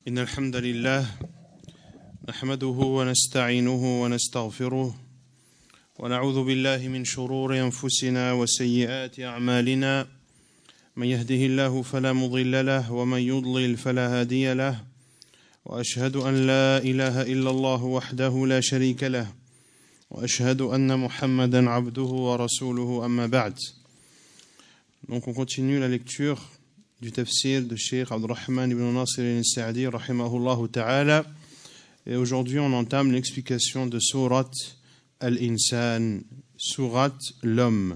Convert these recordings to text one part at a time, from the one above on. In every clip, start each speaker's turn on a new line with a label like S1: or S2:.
S1: إن الحمد لله نحمده ونستعينه ونستغفره ونعوذ بالله من شرور أنفسنا وسيئات أعمالنا من يهده الله فلا مضل له ومن يضلل فلا هادي له وأشهد أن لا إله إلا الله وحده لا شريك له وأشهد أن محمدا عبده ورسوله أما بعد. Donc on continue la lecture du tafsir de Cheikh Abdurrahman ibn Nasir al-Sa'di rahimahullah ta'ala, et aujourd'hui on entame l'explication de Surat Al-Insan, Surat l'homme.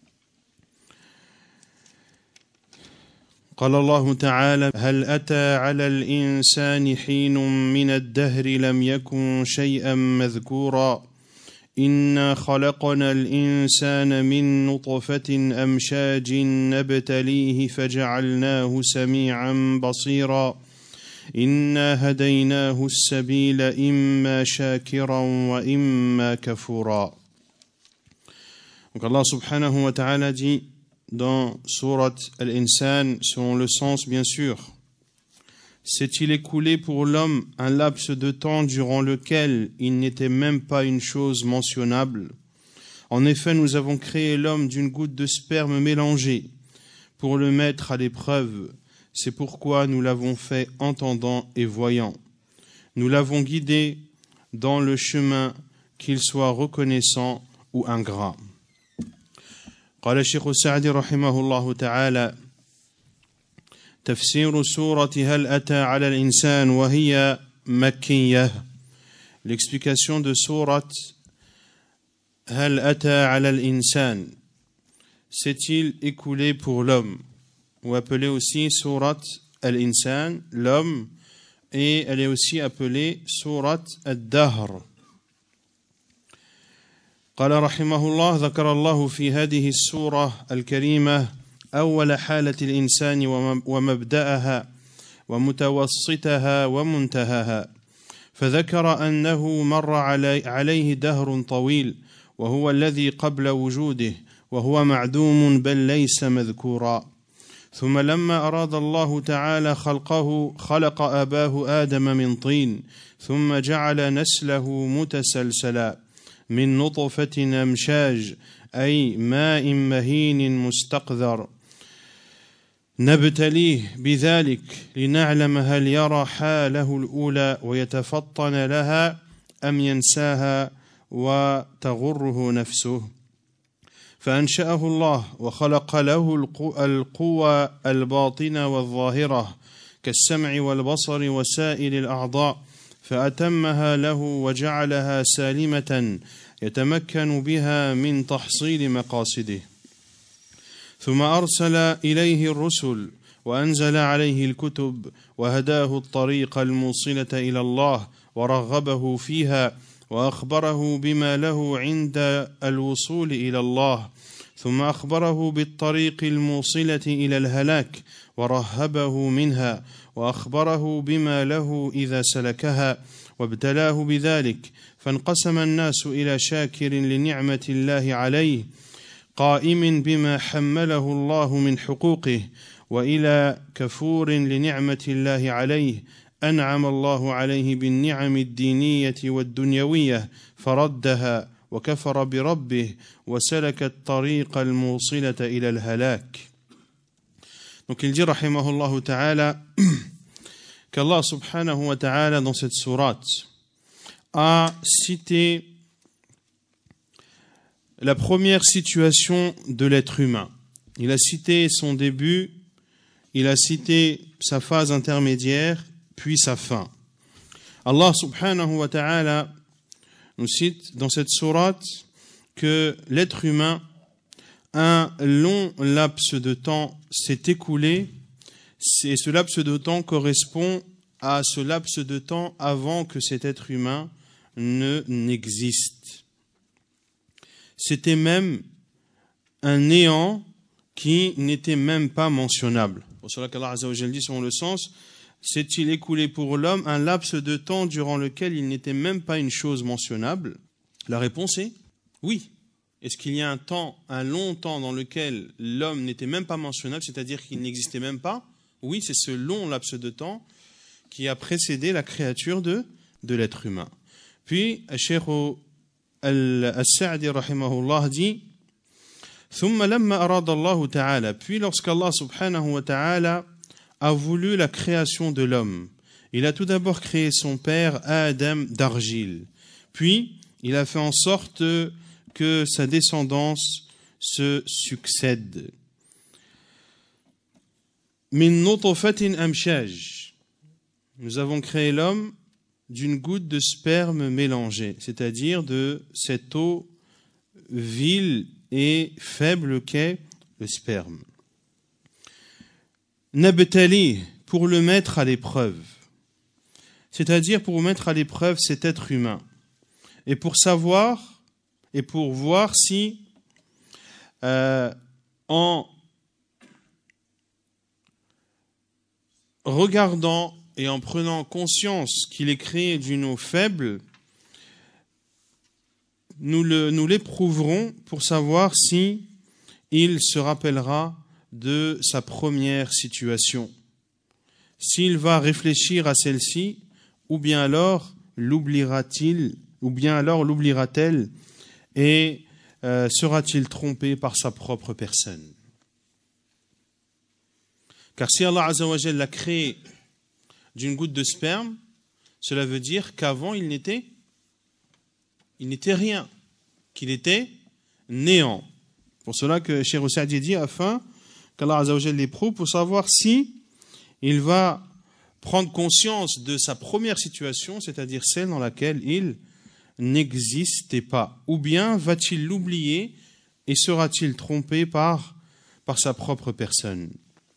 S1: قال الله تعالى هل أتى على الإنسان حين من الدهر لم يكن شيئا مذكورا إنا خلقنا الإنسان من نطفة أمشاج نبتليه فجعلناه سميعا بصيرا إنا هديناه السبيل إما شاكرا وإما كفورا. Donc Allah subhanahu wa ta'ala dit dans Surat Al-Insan, selon le sens bien sûr: s'est-il écoulé pour l'homme un laps de temps durant lequel il n'était même pas une chose mentionnable? En effet, nous avons créé l'homme d'une goutte de sperme mélangée pour le mettre à l'épreuve. C'est pourquoi nous l'avons fait entendant et voyant. Nous l'avons guidé dans le chemin, qu'il soit reconnaissant ou ingrat. قال الشيخ السعدي رحمه الله تعالى: تفسير سورة هل أتى على الإنسان وهي مكية. L'explication de Surat هل أتى على الإنسان, s'est-il écoulé pour l'homme, ou appelé aussi Surat Al-Insan, l'homme, et elle est aussi appelée Surat Al-Dahr. قال رحمه الله: ذكر الله في هذه السورة الكريمة أول حالة الإنسان ومبدأها ومتوسطها ومنتهاها، فذكر أنه مر عليه دهر طويل وهو الذي قبل وجوده وهو معدوم بل ليس مذكورا. ثم لما أراد الله تعالى خلقه خلق أباه آدم من طين ثم جعل نسله متسلسلا من نطفة أمشاج أي ماء مهين مستقذر نبتليه بذلك لنعلم هل يرى حاله الأولى ويتفطن لها أم ينساها وتغره نفسه. فأنشأه الله وخلق له القوى الباطنة والظاهرة كالسمع والبصر وسائر الأعضاء، فأتمها له وجعلها سالمة يتمكن بها من تحصيل مقاصده. ثم أرسل إليه الرسل وأنزل عليه الكتب وهداه الطريق الموصلة إلى الله ورغبه فيها وأخبره بما له عند الوصول إلى الله، ثم أخبره بالطريق الموصلة إلى الهلاك ورهبه منها وأخبره بما له إذا سلكها وابتلاه بذلك. فانقسم الناس إلى شاكر لنعمة الله عليه قائم بما حمله الله من حقوقه، وإلى كفور لنعمة الله عليه أنعم الله عليه بالنعم الدينية والدنيوية فردها وكفر بربه وسلك الطريق الموصلة إلى الهلاك. Donc il dit rahimahullah ta'ala qu'Allah subhanahu wa ta'ala dans cette sourate a cité la première situation de l'être humain. Il a cité son début, il a cité sa phase intermédiaire, puis sa fin. Allah subhanahu wa ta'ala nous cite dans cette sourate que l'être humain, un long laps de temps s'est écoulé, et ce laps de temps correspond à ce laps de temps avant que cet être humain n'existe. C'était même un néant qui n'était même pas mentionnable. Pour cela qu'Allah Azza wa Jalla dit selon le sens: s'est-il écoulé pour l'homme un laps de temps durant lequel il n'était même pas une chose mentionnable? La réponse est oui. Est-ce qu'il y a un long temps dans lequel l'homme n'était même pas mentionnable, c'est-à-dire qu'il n'existait même pas? Oui, c'est ce long laps de temps qui a précédé la créature de l'être humain. Puis, Cheikh Al-Sa'di rahimahullah dit ثم لما أراد الله تعالى, puis lorsqu'Allah subhanahu wa ta'ala a voulu la création de l'homme, il a tout d'abord créé son père Adam d'argile, puis il a fait en sorte que sa descendance se succède. Min nutfatin amshaj, nous avons créé l'homme d'une goutte de sperme mélangée, c'est-à-dire de cette eau vile et faible qu'est le sperme. Nabtali, pour le mettre à l'épreuve, c'est-à-dire pour mettre à l'épreuve cet être humain, et pour savoir et pour voir si en regardant et en prenant conscience qu'il est créé d'une eau faible, nous l'éprouverons pour savoir si il se rappellera de sa première situation, s'il va réfléchir à celle-ci, ou bien alors l'oubliera-t-il, ou bien alors l'oubliera-t-elle, et sera-t-il trompé par sa propre personne. Car si Allah Azza wa Jalla l'a créé d'une goutte de sperme, cela veut dire qu'avant il n'était rien, qu'il était néant. Pour cela que Cheikh Sa'di dit, afin qu'Allah Azza wa Jalla l'éprouve pour savoir si il va prendre conscience de sa première situation, c'est-à-dire celle dans laquelle il n'existait pas, ou bien va-t-il l'oublier et sera-t-il trompé par sa propre personne.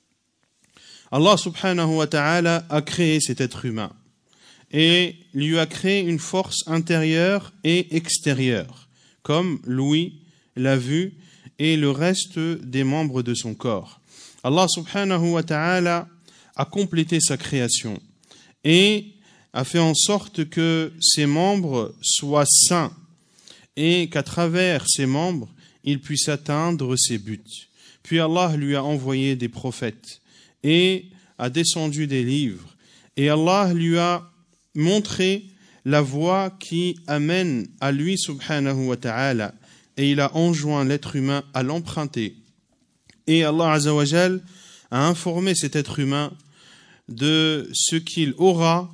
S1: Allah subhanahu wa ta'ala a créé cet être humain et lui a créé une force intérieure et extérieure, comme l'ouïe, la vue et le reste des membres de son corps. Allah subhanahu wa ta'ala a complété sa création et a fait en sorte que ses membres soient sains et qu'à travers ses membres, il puisse atteindre ses buts. Puis Allah lui a envoyé des prophètes et a descendu des livres. Et Allah lui a montré la voie qui amène à lui, subhanahu wa ta'ala. Et il a enjoint l'être humain à l'emprunter. Et Allah Azza wa Jal a informé cet être humain de ce qu'il aura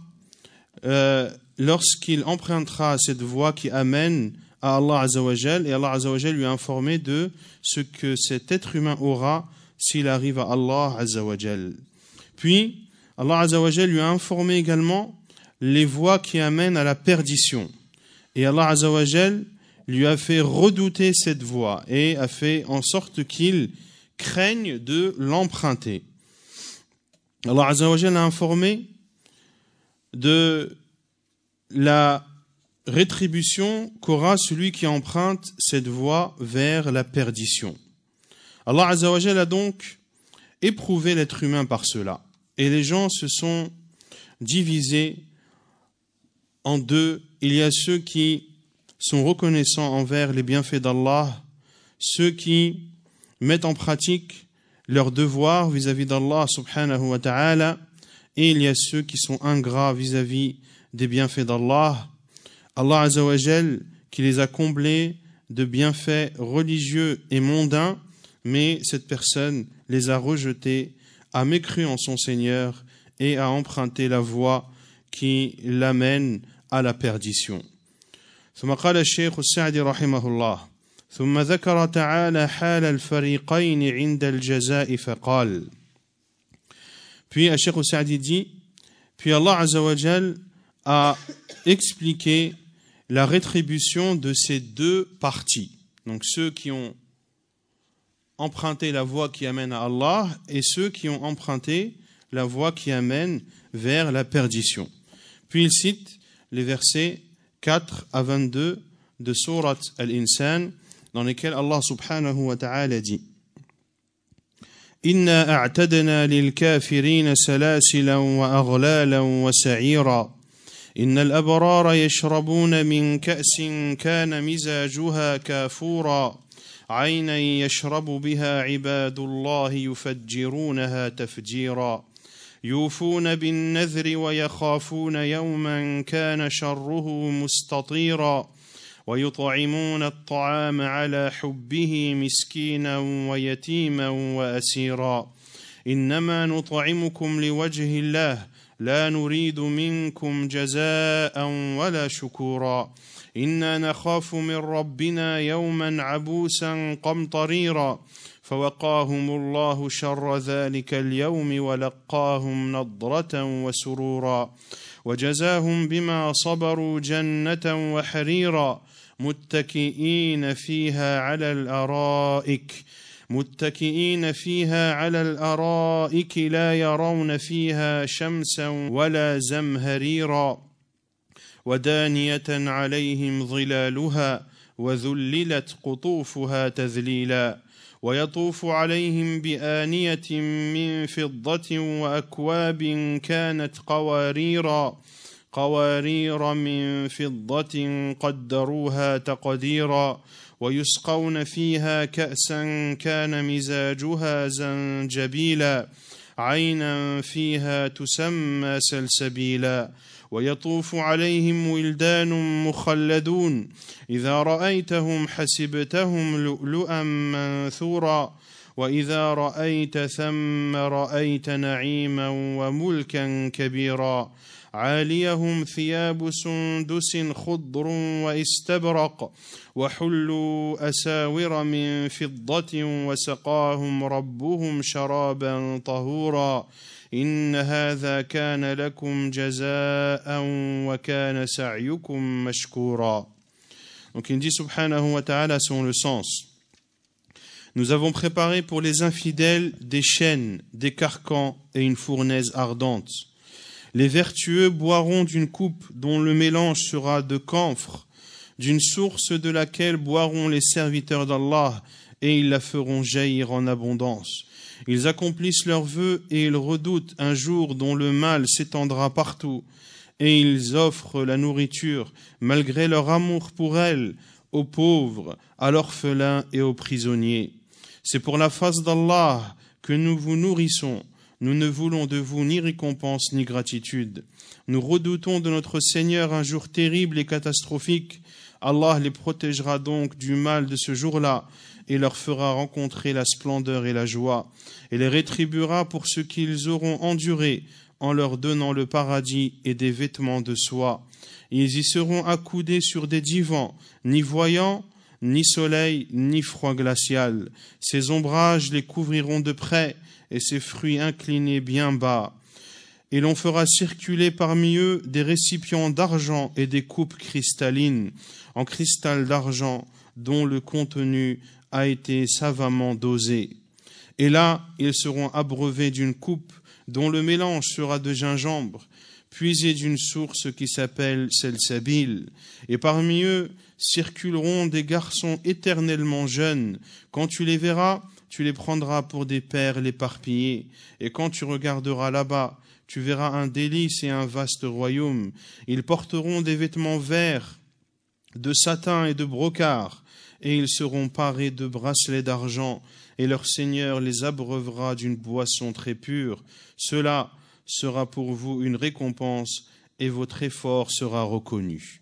S1: lorsqu'il empruntera cette voie qui amène à Allah Azza wa Jal. Et Allah Azza wa Jal lui a informé de ce que cet être humain aura s'il arrive à Allah Azza wa Jal. Puis, Allah Azza wa Jal lui a informé également les voies qui amènent à la perdition. Et Allah Azza wa Jal lui a fait redouter cette voie et a fait en sorte qu'il craigne de l'emprunter. Allah Azza wa Jal a informé de la rétribution qu'aura celui qui emprunte cette voie vers la perdition. Allah Azza wa Jal a donc éprouvé l'être humain par cela. Et les gens se sont divisés en deux. Il y a ceux qui sont reconnaissants envers les bienfaits d'Allah, ceux qui mettent en pratique leurs devoirs vis-à-vis d'Allah subhanahu wa ta'ala, et il y a ceux qui sont ingrats vis-à-vis des bienfaits d'Allah. Allah Azza wa Jal qui les a comblés de bienfaits religieux et mondains, mais cette personne les a rejetés, a mécru en son Seigneur et a emprunté la voie qui l'amène à la perdition. ثم قال الشيخ السعدي رحمه الله ثم ذكر تعالى حال الفريقين عند الجزاء فقال. Puis الشيخ السعدي dit, puis Allah Azza wa Jal a expliqué la rétribution de ces deux parties, donc ceux qui ont emprunté la voie qui amène à Allah et ceux qui ont emprunté la voie qui amène vers la perdition. Puis il cite les versets 4 à 22 de Surat Al-Insan dans lesquels Allah subhanahu wa ta'ala dit Inna a'tadna lil kafirin salasila wa aghlala wa sa'ira Inna al-abrara yashrabuna min ka'sin kana mizajuha kafura عينا يشرب بها عباد الله يفجرونها تفجيرا يوفون بالنذر ويخافون يوما كان شره مستطيرا ويطعمون الطعام على حبه مسكينا ويتيما وأسيرا إنما نطعمكم لوجه الله لا نريد منكم جزاء ولا شكورا إنا نخاف من ربنا يوما عبوسا قمطريرا فوقاهم الله شر ذلك اليوم ولقاهم نضرة وسرورا وجزاهم بما صبروا جنة وحريرا متكئين فيها على الأرائك لا يرون فيها شمسا ولا زمهريرا ودانية عليهم ظلالها وذللت قطوفها تذليلا ويطوف عليهم بآنية من فضة وأكواب كانت قوارير من فضة قدروها تقديرا ويسقون فيها كأسا كان مزاجها زنجبيلا عينا فيها تسمى سلسبيلا ويطوف عليهم ولدان مخلدون إذا رأيتهم حسبتهم لؤلؤا منثورا وإذا رأيت ثم رأيت نعيما وملكا كبيرا عاليهم ثياب سندس خضر واستبرق وحلوا أساور من فضة وسقاهم ربهم شرابا طهورا إن هذا كان لكم جزاء وكان سعيكم مشكورا. Donc il dit subhanahu wa ta'ala selon le sens: Nous avons préparé pour les infidèles des chaînes, des carcans et une fournaise ardente. Les vertueux boiront d'une coupe dont le mélange sera de camphre, d'une source de laquelle boiront les serviteurs d'Allah, et ils la feront jaillir en abondance. Ils accomplissent leurs vœux et ils redoutent un jour dont le mal s'étendra partout, et ils offrent la nourriture, malgré leur amour pour elle, aux pauvres, à l'orphelin et aux prisonniers. C'est pour la face d'Allah que nous vous nourrissons. Nous ne voulons de vous ni récompense ni gratitude. Nous redoutons de notre Seigneur un jour terrible et catastrophique. Allah les protégera donc du mal de ce jour-là et leur fera rencontrer la splendeur et la joie, et les rétribuera pour ce qu'ils auront enduré en leur donnant le paradis et des vêtements de soie. Ils y seront accoudés sur des divans, ni voyants, ni soleil, ni froid glacial. Ces ombrages les couvriront de près, et ses fruits inclinés bien bas. Et l'on fera circuler parmi eux des récipients d'argent et des coupes cristallines, en cristal d'argent, dont le contenu a été savamment dosé. Et là, ils seront abreuvés d'une coupe dont le mélange sera de gingembre, puisé d'une source qui s'appelle Selsabil. Et parmi eux circuleront des garçons éternellement jeunes. Quand tu les verras, tu les prendras pour des perles éparpillées. Et quand tu regarderas là-bas, tu verras un délice et un vaste royaume. Ils porteront des vêtements verts, de satin et de brocart, et ils seront parés de bracelets d'argent, et leur Seigneur les abreuvera d'une boisson très pure. Cela sera pour vous une récompense, et votre effort sera reconnu.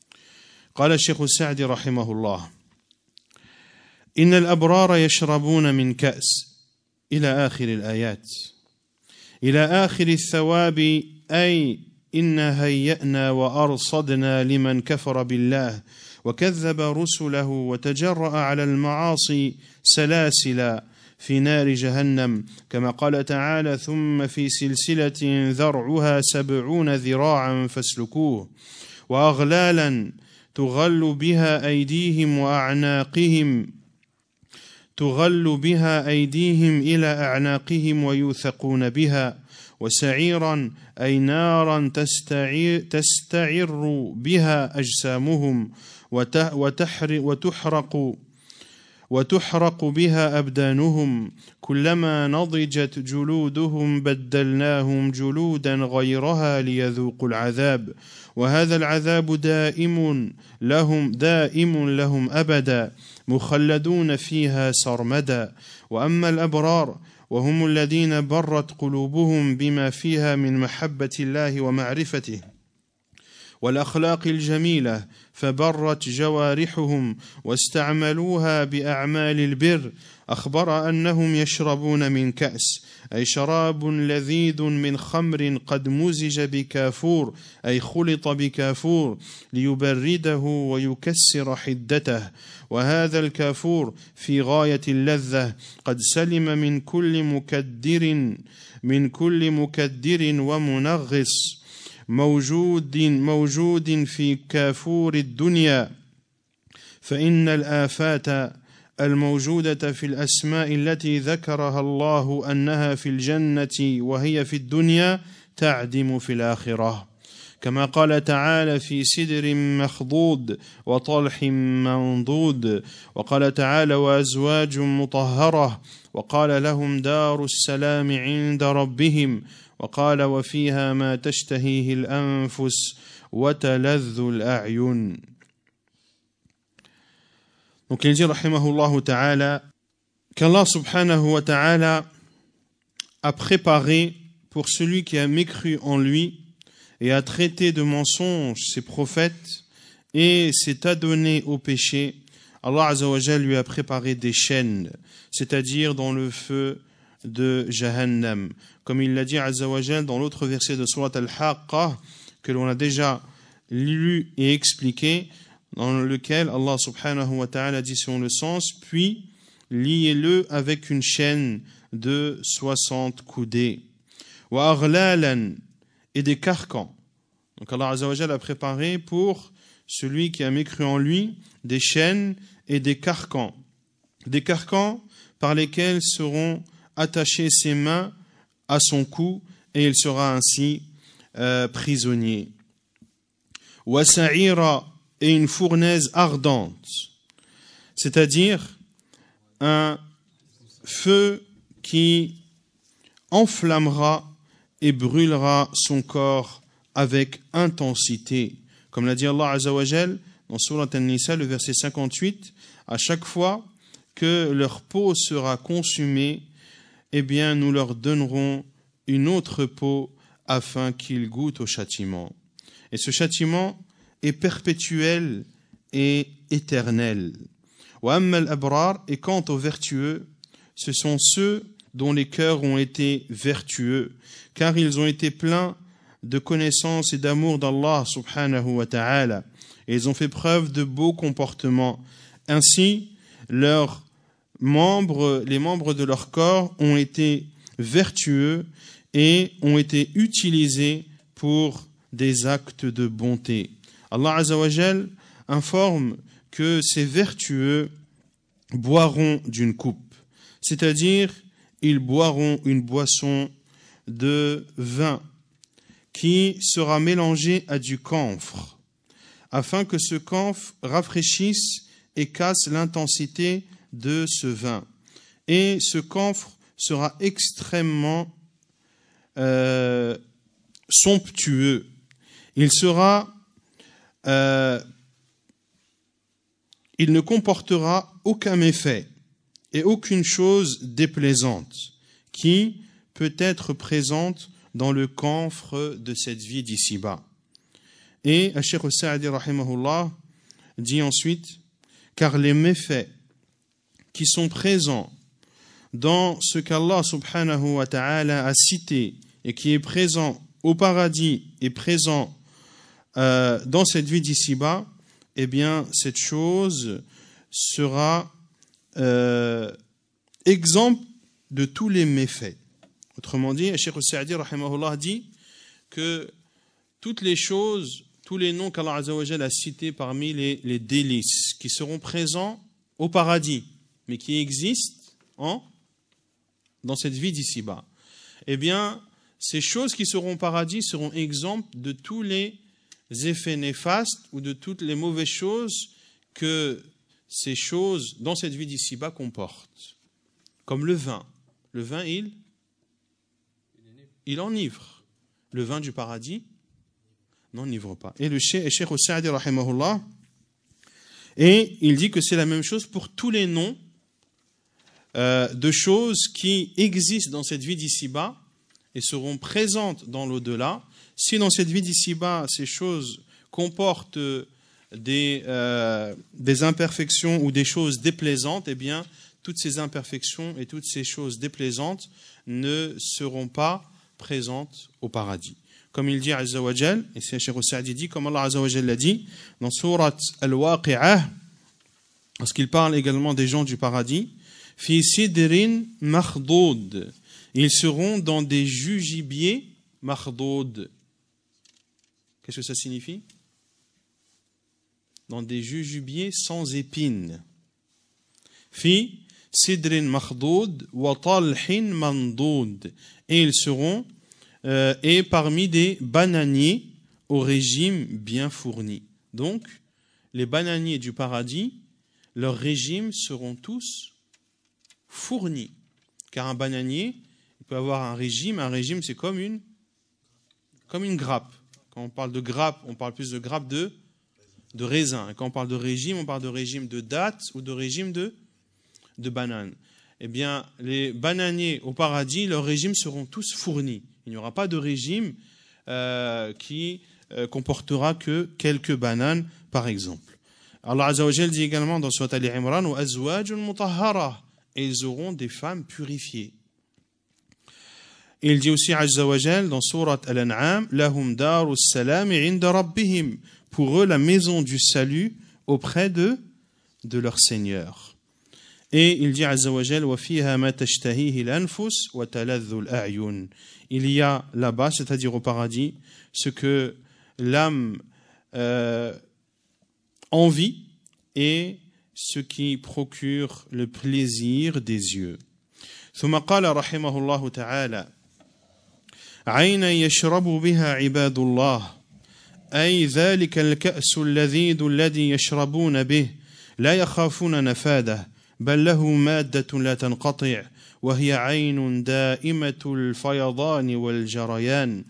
S1: قال الشيخ السعدي رحمه الله: إن الأبرار يشربون من كأس إلى آخر الآيات، إلى آخر الثواب، أي إنا هيأنا وأرصدنا لمن كفر بالله وكذب رسله وتجرأ على المعاصي سلاسل في نار جهنم، كما قال تعالى: ثم في سلسلة ذرعها 70 ذراعا فاسلكوه، وأغلالا تغل بها أيديهم إلى أعناقهم ويوثقون بها، وسعيرا أي نارا تستعر بها أجسامهم وتحرق بها أبدانهم، كلما نضجت جلودهم بدلناهم جلودا غيرها ليذوقوا العذاب، وهذا العذاب دائم لهم أبدا، مخلدون فيها سرمدا. وأما الأبرار وهم الذين برت قلوبهم بما فيها من محبة الله ومعرفته والأخلاق الجميلة فبرت جوارحهم واستعملوها بأعمال البر أخبر أنهم يشربون من كأس أي شراب لذيذ من خمر قد مزج بكافور أي خلط بكافور ليبرده ويكسر حدته وهذا الكافور في غاية اللذة قد سلم من كل مكدر ومنغص موجود في كافور الدنيا فإن الآفات الموجودة في الأسماء التي ذكرها الله أنها في الجنة وهي في الدنيا تعدم في الآخرة كما قال تعالى في سدر مخضود وطلح منضود وقال تعالى وأزواج مطهرة وقال لهم دار السلام عند ربهم وقال وفيها ما تشتهيه الأنفس وتلذ الأعين. Donc il dit rahimahullah ta'ala qu'Allah subhanahu wa ta'ala a préparé pour celui qui a mécru en lui et a traité de mensonges ses prophètes et s'est adonné au péché, Allah azza wa jalla lui a préparé des chaînes, c'est-à-dire dans le feu de Jahannam. Comme il l'a dit azza wa jalla dans l'autre verset de Surat Al-Haqqa que l'on a déjà lu et expliqué, dans lequel Allah subhanahu wa ta'ala dit selon le sens, puis liez-le avec une chaîne de 60 coudées. Wa aghlalan, et des carcans. Donc Allah azza wa jalla a préparé pour celui qui a mécru en lui des chaînes et des carcans. Des carcans par lesquels seront attachées ses mains à son cou et il sera ainsi prisonnier. Wa sa'ira, et une fournaise ardente, c'est-à-dire un feu qui enflammera et brûlera son corps avec intensité. Comme l'a dit Allah Azza wa Jal dans Surat An-Nisa, le verset 58, à chaque fois que leur peau sera consumée, eh bien nous leur donnerons une autre peau afin qu'ils goûtent au châtiment. Et ce châtiment est perpétuel et éternel. Wa amma al-abrar, et quant aux vertueux, ce sont ceux dont les cœurs ont été vertueux, car ils ont été pleins de connaissance et d'amour d'Allah subhanahu wa ta'ala, et ils ont fait preuve de beaux comportements. Ainsi, les membres de leur corps ont été vertueux et ont été utilisés pour des actes de bonté. Allah Azza wa Jal informe que ces vertueux boiront d'une coupe, c'est-à-dire ils boiront une boisson de vin qui sera mélangée à du camphre, afin que ce camphre rafraîchisse et casse l'intensité de ce vin. Et ce camphre sera extrêmement somptueux. Il ne comportera aucun méfait et aucune chose déplaisante qui peut être présente dans le camphre de cette vie d'ici-bas. Et Cheikh Sa'di rahimahullah dit ensuite, car les méfaits qui sont présents dans ce qu'Allah subhanahu wa ta'ala a cité et qui est présent au paradis et présent dans cette vie d'ici-bas, eh bien, cette chose sera exempte de tous les méfaits. Autrement dit, Cheikh Sa'di rahimahullah dit que toutes les choses, tous les noms qu'Allah Azza wa Jalla a cités parmi les délices qui seront présents au paradis, mais qui existent dans cette vie d'ici-bas, eh bien, ces choses qui seront au paradis seront exemptes de tous les effets néfastes ou de toutes les mauvaises choses que ces choses dans cette vie d'ici-bas comportent. Comme le vin. Le vin, il enivre. Le vin du paradis n'enivre pas. Et le Cheikh Sa'di rahimahullah, et il dit que c'est la même chose pour tous les noms de choses qui existent dans cette vie d'ici-bas et seront présentes dans l'au-delà. Si dans cette vie d'ici-bas, ces choses comportent des imperfections ou des choses déplaisantes, eh bien, toutes ces imperfections et toutes ces choses déplaisantes ne seront pas présentes au paradis. Comme il dit Azza wa Jal, et c'est Cheikh Saadi dit, comme Allah Azza wa Jal l'a dit, dans Surat Al-Waqi'ah, lorsqu'il parle également des gens du paradis, Fi sidrin makhdoud, ils seront dans des jugibiers makhdoud. Qu'est-ce que ça signifie? Dans des jujubiers sans épines. Fi sidrin makhdoud wa talhin mandoud. Et ils seront et parmi des bananiers au régime bien fourni. Donc, les bananiers du paradis, leurs régimes seront tous fournis. Car un bananier, il peut avoir un régime c'est comme une grappe. Quand on parle de grappe, on parle plus de grappe de raisin. Et quand on parle de régime, on parle de régime de dattes ou de régime de bananes. Eh bien, les bananiers au paradis, leurs régimes seront tous fournis. Il n'y aura pas de régime qui comportera que quelques bananes, par exemple. Allah Azza wa Jal dit également dans Surat Ali Imran, wa azwajun mutahhara, et ils auront des femmes purifiées. Et il dit aussi Azza wa Jal dans Surat Al-An'am, lahum darus salam 'inda rabbihim, pour eux la maison du salut auprès de leur Seigneur. Et il dit Azza wa Jal, wa fiha ma tashtahihi al-anfus wa taladhu al-a'yun. Il y a là-bas, c'est-à-dire au paradis, ce que l'âme envie et ce qui procure le plaisir des yeux. ثم قال رحمه الله تعالى عينا يشرب بها عباد الله أي ذلك الكأس اللذيذ الذي يشربون به لا يخافون نفاده بل له مادة لا تنقطع وهي عين دائمة الفيضان والجريان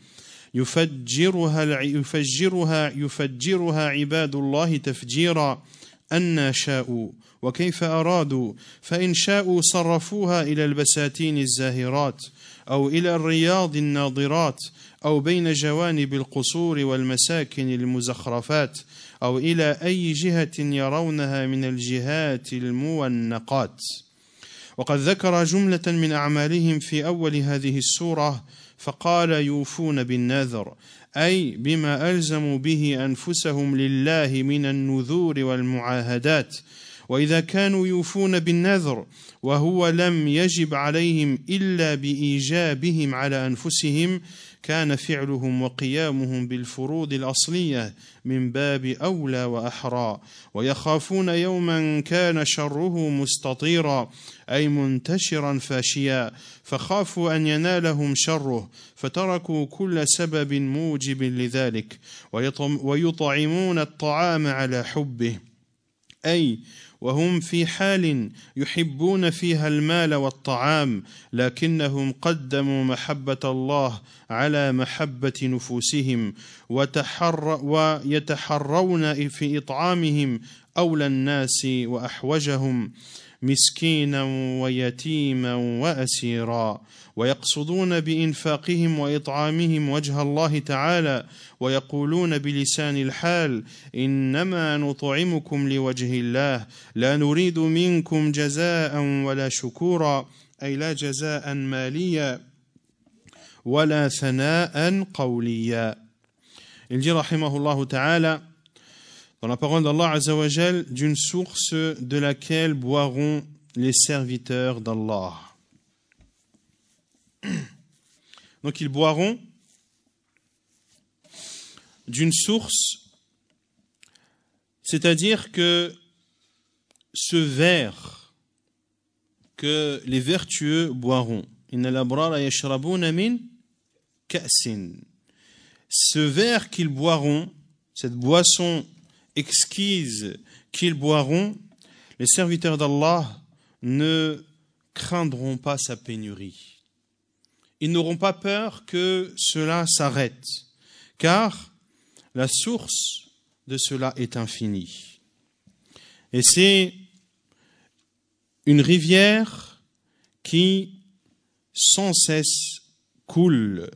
S1: يفجرها عباد الله تفجيرا أن شاءوا وكيف أرادوا فإن شاءوا صرفوها إلى البساتين الزاهرات أو إلى الرياض الناضرات أو بين جوانب القصور والمساكن المزخرفات أو إلى أي جهة يرونها من الجهات المونقات. وقد ذكر جملة من أعمالهم في أول هذه السورة فقال يوفون بالنذر أي بما ألزموا به أنفسهم لله من النذور والمعاهدات. وإذا كانوا يوفون بالنذر وهو لم يجب عليهم إلا بإيجابهم على أنفسهم كان فعلهم وقيامهم بالفروض الأصلية من باب أولى وأحرى. ويخافون يوما كان شره مستطيرا أي منتشرا فاشيا فخافوا أن ينالهم شره فتركوا كل سبب موجب لذلك ويطعمون الطعام على حبه أي وهم في حال يحبون فيها المال والطعام لكنهم قدموا محبة الله على محبة نفوسهم ويتحرون في إطعامهم أولى الناس وأحوجهم مسكينا ويتيما وأسيرا ويقصدون بإنفاقهم وإطعامهم وجه الله تعالى ويقولون بلسان الحال إنما نطعمكم لوجه الله لا نريد منكم جزاء ولا شكورا أي لا جزاء ماليا ولا ثناء قوليا. Il dit rahimahullah ta'ala dans la parole d'Allah Azza wa Jal d'une source de laquelle boiront les serviteurs d'Allah. Donc ils boiront d'une source, c'est-à-dire que ce verre que les vertueux boiront, innal abrara yashrabuna min ka'sin, ce verre qu'ils boiront, cette boisson exquise qu'ils boiront, les serviteurs d'Allah ne craindront pas sa pénurie. Ils n'auront pas peur que cela s'arrête, car la source de cela est infinie. Et c'est une rivière qui sans cesse coule.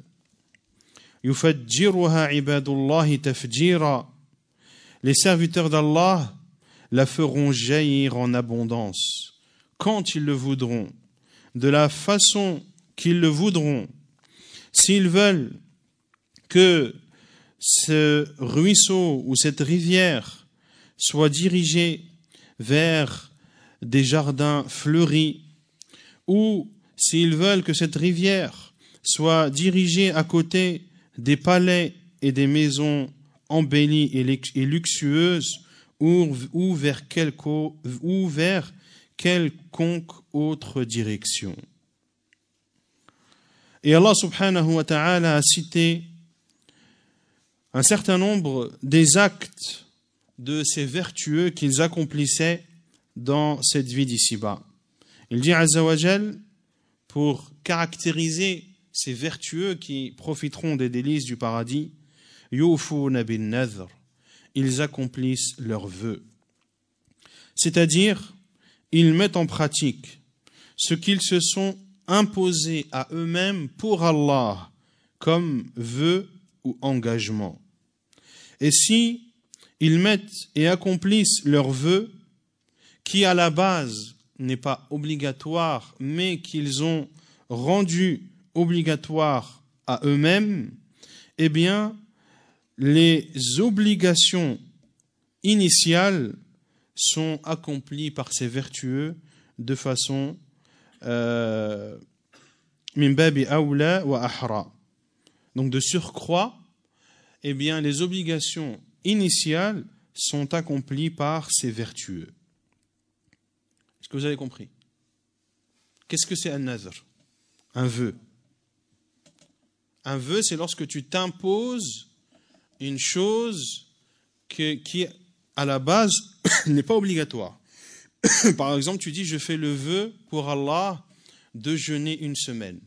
S1: يفجرها عباد الله تفجيرا. Les serviteurs d'Allah la feront jaillir en abondance quand ils le voudront, de la façon qu'ils le voudront. S'ils veulent que ce ruisseau ou cette rivière soit dirigée vers des jardins fleuris, ou s'ils veulent que cette rivière soit dirigée à côté des palais et des maisons embellies et luxueuses, ou vers quelconque autre direction. Et Allah subhanahu wa ta'ala a cité un certain nombre des actes de ces vertueux qu'ils accomplissaient dans cette vie d'ici-bas. Il dit Azza wa Jal, pour caractériser ces vertueux qui profiteront des délices du paradis, Yufuna bin nadhr, ils accomplissent leurs vœux. C'est-à-dire, ils mettent en pratique ce qu'ils se sont imposés à eux-mêmes pour Allah, comme vœux ou engagement. Et si ils mettent et accomplissent leurs vœux, qui à la base n'est pas obligatoire, mais qu'ils ont rendu obligatoire à eux-mêmes, eh bien, les obligations initiales sont accomplies par ces vertueux de façon min babi awla wa ahra. Donc de surcroît, eh bien, les obligations initiales sont accomplies par ces vertueux. Est-ce que vous avez compris? Qu'est-ce que c'est un nazr? Un vœu. Un vœu, c'est lorsque tu t'imposes une chose qui, à la base, n'est pas obligatoire. Par exemple, tu dis, je fais le vœu pour Allah de jeûner une semaine.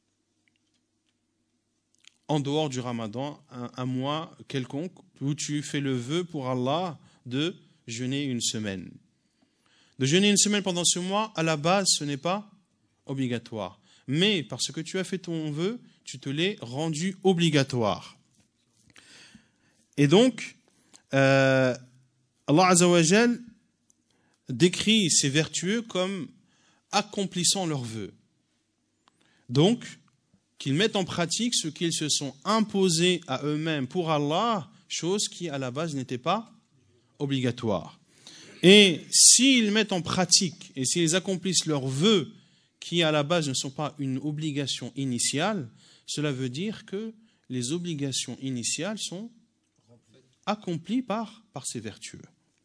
S1: En dehors du Ramadan, un mois quelconque, où tu fais le vœu pour Allah de jeûner une semaine. De jeûner une semaine pendant ce mois, à la base, ce n'est pas obligatoire. Mais parce que tu as fait ton vœu, tu te l'es rendu obligatoire. Et donc, Allah Azza wa Jal décrit ces vertueux comme accomplissant leurs vœux. Donc, qu'ils mettent en pratique ce qu'ils se sont imposés à eux-mêmes pour Allah, chose qui à la base n'était pas obligatoire. Et s'ils mettent en pratique et s'ils accomplissent leurs vœux qui à la base ne sont pas une obligation initiale, cela veut dire que les obligations initiales sont accomplies par ces vertueux.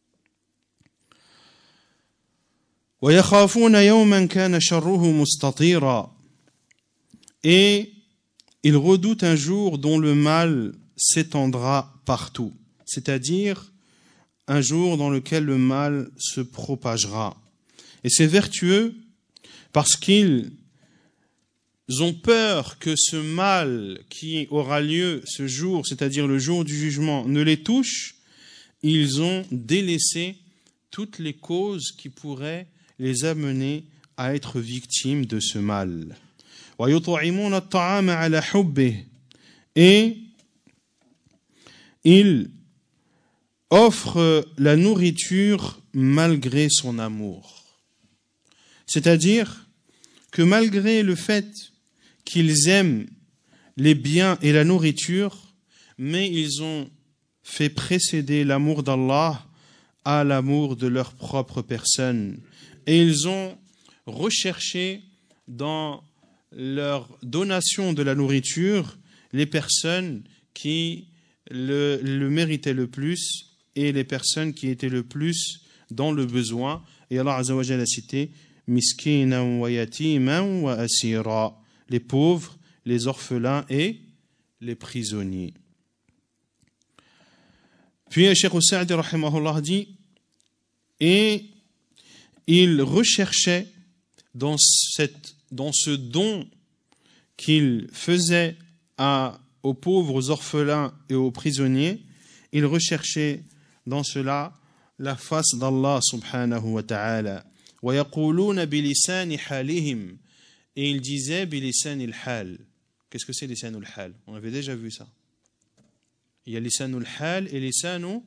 S1: وَيَخَافُونَ يَوْمًا كَانَ شَرُّهُ مُسْتَطِيرًا. Et ils redoutent un jour dont le mal s'étendra partout, c'est-à-dire un jour dans lequel le mal se propagera. Et ces vertueux, parce qu'ils ont peur que ce mal qui aura lieu ce jour, c'est-à-dire le jour du jugement, ne les touche, ils ont délaissé toutes les causes qui pourraient les amener à être victimes de ce mal. Et ils offrent la nourriture malgré son amour. C'est-à-dire que malgré le fait qu'ils aiment les biens et la nourriture, mais ils ont fait précéder l'amour d'Allah à l'amour de leur propre personne. Et ils ont recherché dans leur donation de la nourriture les personnes qui le méritaient le plus et les personnes qui étaient le plus dans le besoin. Et Allah Azza wa Jalla a cité miskinan wa yatiman wa asira, les pauvres, les orphelins et les prisonniers. Puis Cheikh Saadi rahimahullah dit, et il recherchait dans ce don qu'il faisait aux pauvres, aux orphelins et aux prisonniers, il recherchait dans cela la face d'Allah subhanahu wa ta'ala. وَيَقُولُونَ بِلِسَانِ حَالِهِمْ. et il disait bilisan al-hal. Qu'est-ce que c'est lisan al-hal? On avait déjà vu ça. Il y a lisan al-hal et lisan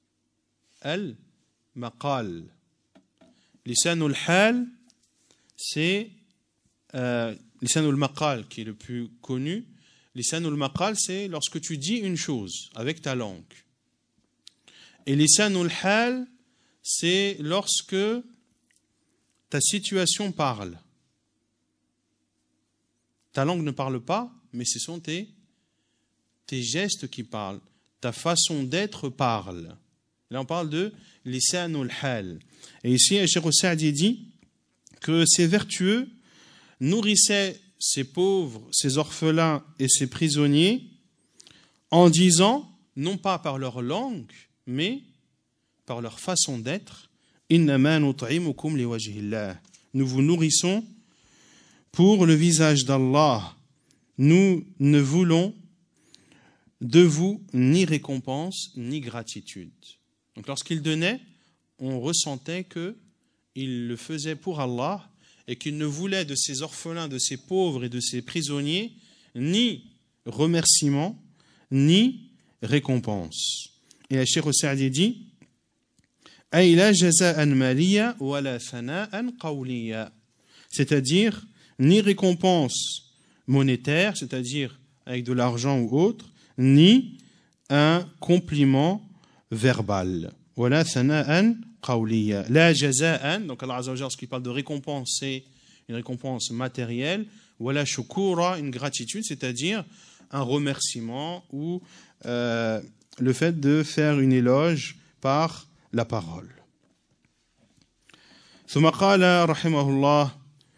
S1: al-maqal. Lisan al-hal, c'est lisan al-maqal qui est le plus connu. Lisan al-maqal, c'est lorsque tu dis une chose avec ta langue. Et lisan al-hal, c'est lorsque ta situation parle. Ta langue ne parle pas, mais ce sont tes gestes qui parlent. Ta façon d'être parle. Là, on parle de lisan al-hal. Et ici, Cheikh Saadi dit que ces vertueux nourrissaient ces pauvres, ces orphelins et ces prisonniers en disant, non pas par leur langue, mais par leur façon d'être, innama nut'imukum liwajhillah. Nous vous nourrissons pour le visage d'Allah. Nous ne voulons de vous ni récompense ni gratitude. Donc lorsqu'il donnait, on ressentait qu'il le faisait pour Allah et qu'il ne voulait de ces orphelins, de ces pauvres et de ces prisonniers ni remerciement ni récompense. Et la Cheikh Saadi dit ay la jaza'an maliya wa la thana'an qawliya, c'est-à-dire ni récompense monétaire, c'est-à-dire avec de l'argent ou autre, ni un compliment verbal. Wala thana'an qawliya. La jaza'an, donc Allah Azza wa Jalla, lorsqu'il parle de récompense, c'est une récompense matérielle. Wala shukura, une gratitude, c'est-à-dire un remerciement ou le fait de faire une éloge par la parole. ثم قال رحمه الله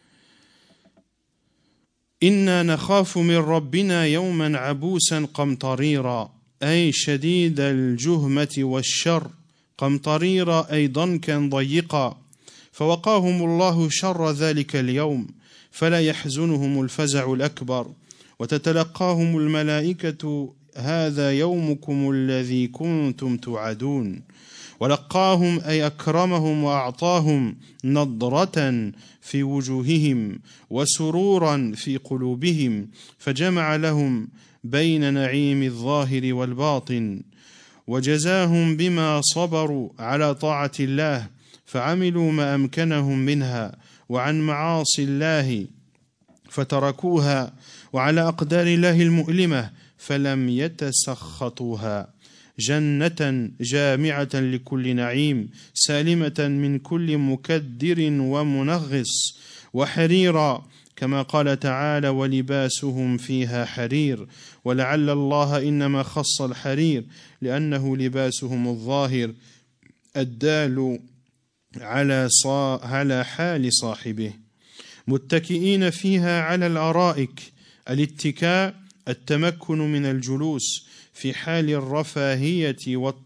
S1: إنا نخاف من ربنا يوما عبوسا قمطريرا أي شديد الجهمة والشر قمطريرا أي ضنكا ضيقا فوقاهم الله شر ذلك اليوم فلا يحزنهم الفزع الأكبر وتتلقاهم الملائكة هذا يومكم الذي كنتم توعدون ولقاهم أي أكرمهم وأعطاهم نضرة في وجوههم وسرورا في قلوبهم فجمع لهم بين نعيم الظاهر والباطن وجزاهم بما صبروا على طاعة الله فعملوا ما أمكنهم منها وعن معاصي الله فتركوها وعلى أقدار الله المؤلمة فلم يتسخطوها جنة جامعة لكل نعيم سالمة من كل مكدر ومنغص وحريرا كما قال تعالى ولباسهم فيها حرير ولعل الله إنما خص الحرير لأنه لباسهم الظاهر الدال على حال صاحبه متكئين فيها على الأرائك الاتكاء التمكن من الجلوس في حال الرفاهية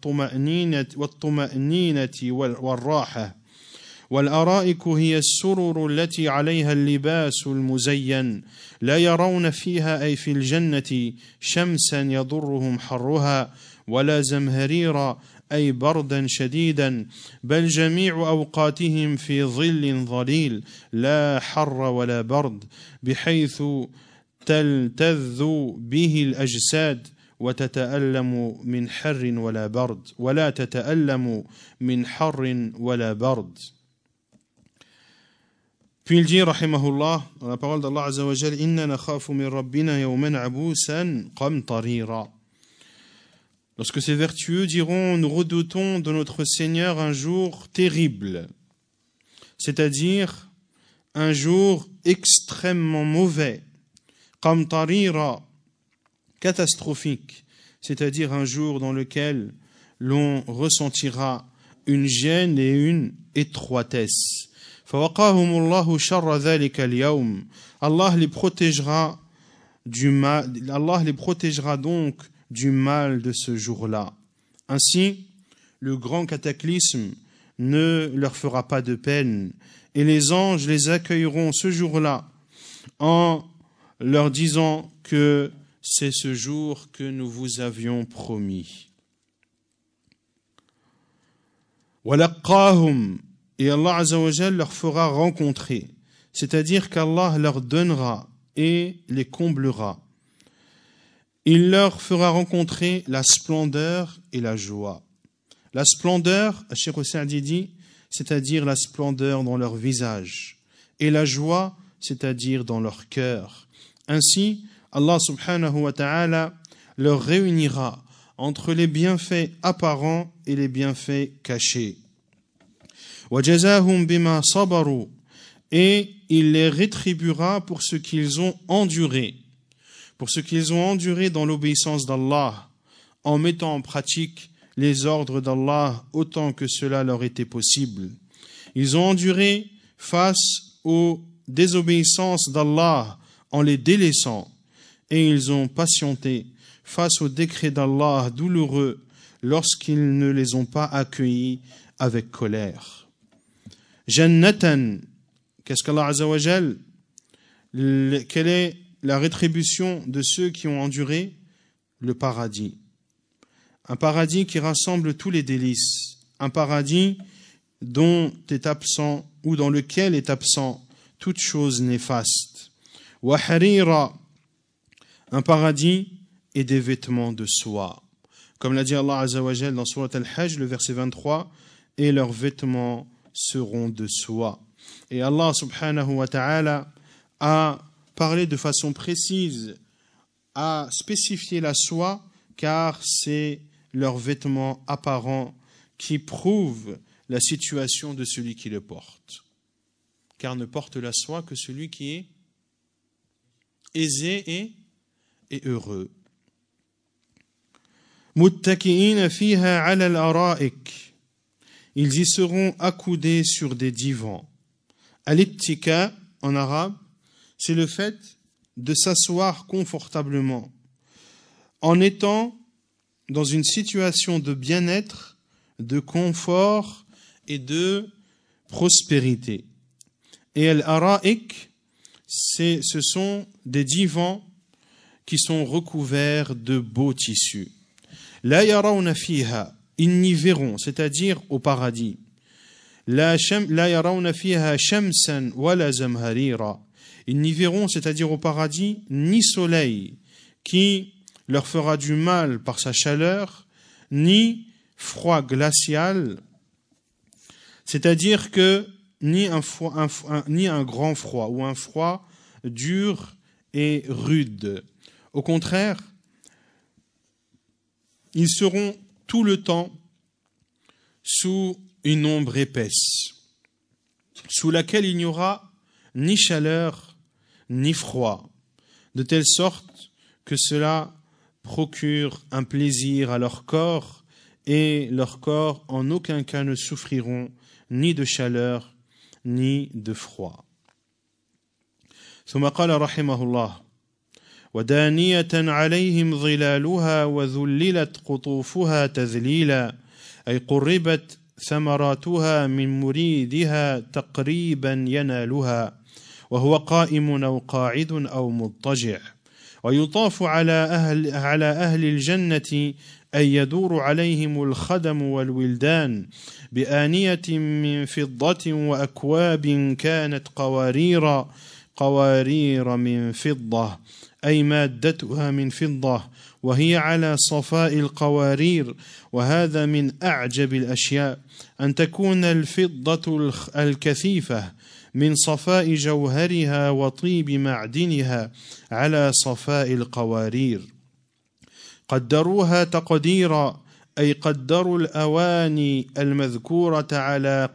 S1: والطمأنينة والراحة والأرائك هي السرر التي عليها اللباس المزين لا يرون فيها أي في الجنة شمسا يضرهم حرها ولا زمهريرا أي بردا شديدا بل جميع أوقاتهم في ظل ظليل لا حر ولا برد بحيث تلتذ به الأجساد وتتألم من حر ولا برد ولا تتألم من حر ولا برد. Puis il dit, rahimahullah, dans la parole d'Allah Azza wa Jal, Inna nakhafu min rabbina yawman abusan qamtarira. Lorsque ces vertueux diront, nous redoutons de notre Seigneur un jour terrible, c'est-à-dire un jour extrêmement mauvais, qamtarira, catastrophique, c'est-à-dire un jour dans lequel l'on ressentira une gêne et une étroitesse. فَوَقَاهُمُ اللَّهُ شَرَّ ذَلِكَ الْيَوْمِ. Allah les protégera du mal, Allah les protégera donc du mal de ce jour-là. Ainsi, le grand cataclysme ne leur fera pas de peine et les anges les accueilleront ce jour-là en leur disant que c'est ce jour que nous vous avions promis. وَلَقَّاهُمْ. Et Allah Azza wa Jal leur fera rencontrer c'est-à-dire qu'Allah leur donnera et les comblera. Il leur fera rencontrer la splendeur et la joie. La splendeur, Cheikh Saadi dit, c'est-à-dire la splendeur dans leur visage, et la joie, c'est-à-dire dans leur cœur. Ainsi, Allah subhanahu wa ta'ala leur réunira entre les bienfaits apparents et les bienfaits cachés. وَجَزَاهُمْ بِمَا صَبَرُوا, et il les rétribuera pour ce qu'ils ont enduré, dans l'obéissance d'Allah, en mettant en pratique les ordres d'Allah autant que cela leur était possible. Ils ont enduré face aux désobéissances d'Allah en les délaissant, et ils ont patienté face aux décrets d'Allah douloureux lorsqu'ils ne les ont pas accueillis avec colère. Jannatan, qu'est-ce qu'Allah Azza wa Jal, quelle est la rétribution de ceux qui ont enduré? Le paradis. Un paradis qui rassemble tous les délices. Un paradis dont est absent, ou dans lequel est absent toute chose néfaste. Wa harira, un paradis et des vêtements de soie. Comme l'a dit Allah Azza wa Jal dans Surat Al-Hajj, le verset 23, et leurs vêtements seront de soie. Et Allah subhanahu wa ta'ala a parlé de façon précise, a spécifié la soie, car c'est leurs vêtements apparents qui prouvent la situation de celui qui le porte. Car ne porte la soie que celui qui est aisé et heureux. Muttaki'ina fiha 'ala al-ara'ik, ils y seront accoudés sur des divans. Al-ittika, en arabe, c'est le fait de s'asseoir confortablement, en étant dans une situation de bien-être, de confort et de prospérité. Et al-ara'ik, ce sont des divans qui sont recouverts de beaux tissus. La yarawna fiha, ils n'y verront, c'est-à-dire au paradis. La yarawna fiha shamsan wala zamharira, ils n'y verront, c'est-à-dire au paradis, ni soleil qui leur fera du mal par sa chaleur, ni froid glacial, c'est-à-dire que ni un grand froid ou un froid dur et rude. Au contraire, ils seront tout le temps sous une ombre épaisse, sous laquelle il n'y aura ni chaleur ni froid, de telle sorte que cela procure un plaisir à leur corps, et leurs corps en aucun cas ne souffriront ni de chaleur ni de froid. ثم قال رحمه الله: ودانية عليهم ظلالها وذللت قطوفها تذليلا، أي قربت ثمراتها من مريدها تقريبا ينالها وهو قائم أو قاعد أو مضطجع. ويطاف على أهل الجنة أن يدور عليهم الخدم والولدان بآنية من فضة وأكواب كانت قوارير من فضة، أي مادتها من فضة، وهي على صفاء القوارير. وهذا من أعجب الأشياء، أن تكون الفضة الكثيفة من صفاء جوهرها وطيب معدنها على صفاء القوارير. قدروها تقديرا، أي قدروا الأواني المذكورة على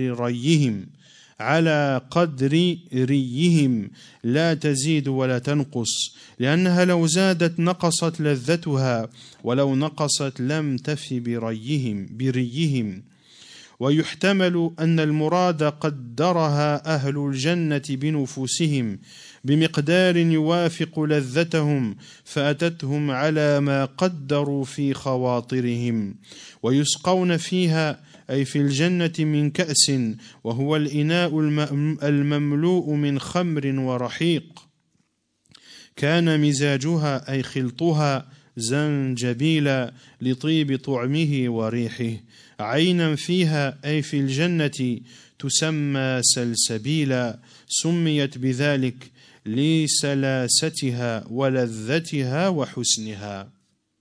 S1: قدر ريهم لا تزيد ولا تنقص، لأنها لو زادت نقصت لذتها، ولو نقصت لم تف بريهم. ويحتمل أن المراد قدرها أهل الجنة بنفوسهم بمقدار يوافق لذتهم، فأتتهم على ما قدروا في خواطرهم. ويسقون فيها، أي في الجنة، من كأس، وهو الإناء المملوء من خمر ورحيق، كان مزاجها، أي خلطها، زنجبيلا لطيب طعمه وريحه عينا فيها أي في الجنة تسمى سلسبيلا سميت بذلك لسلاستها ولذتها وحسنها.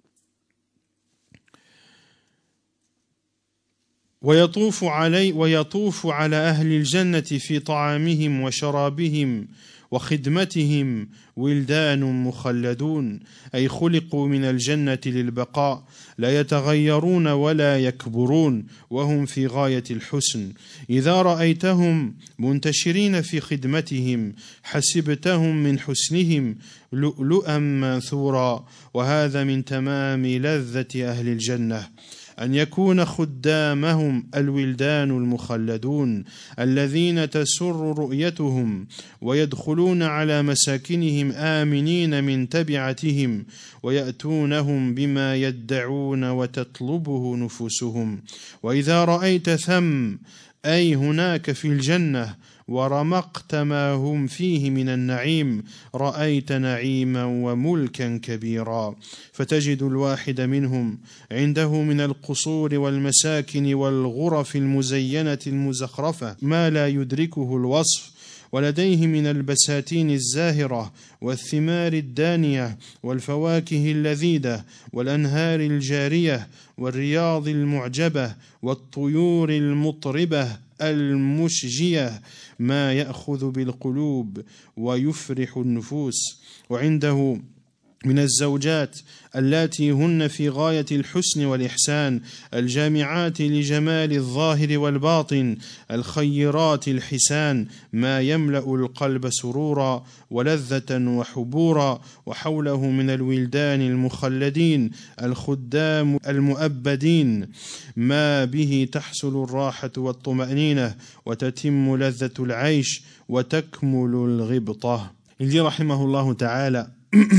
S1: ويطوف على أهل الجنة في طعامهم وشرابهم وخدمتهم ولدان مخلدون أي خلقوا من الجنة للبقاء لا يتغيرون ولا يكبرون وهم في غاية الحسن. إذا رأيتهم منتشرين في خدمتهم حسبتهم من حسنهم لؤلؤا منثورا. وهذا من تمام لذة أهل الجنة أن يكون خدامهم الولدان المخلدون الذين تسر رؤيتهم ويدخلون على مساكنهم آمنين من تبعتهم ويأتونهم بما يدعون وتطلبه نفوسهم. وإذا رأيت ثم أي هناك في الجنة ورمقت ما هم فيه من النعيم رأيت نعيما وملكا كبيرا. فتجد الواحد منهم عنده من القصور والمساكن والغرف المزينة المزخرفة ما لا يدركه الوصف ولديه من البساتين الزاهرة والثمار الدانية والفواكه اللذيذة والأنهار الجارية والرياض المعجبة والطيور المطربة المشجية ما يأخذ بالقلوب ويفرح النفوس. وعنده من الزوجات اللاتي هن في غاية الحسن والإحسان الجامعات لجمال الظاهر والباطن الخيرات الحسان ما يملأ القلب سرورا ولذة وحبورا. وحوله من الولدان المخلدين الخدام المؤبدين ما به تحصل الراحة والطمأنينة وتتم لذة العيش وتكمل الغبطة. Il dit رحمه الله تعالى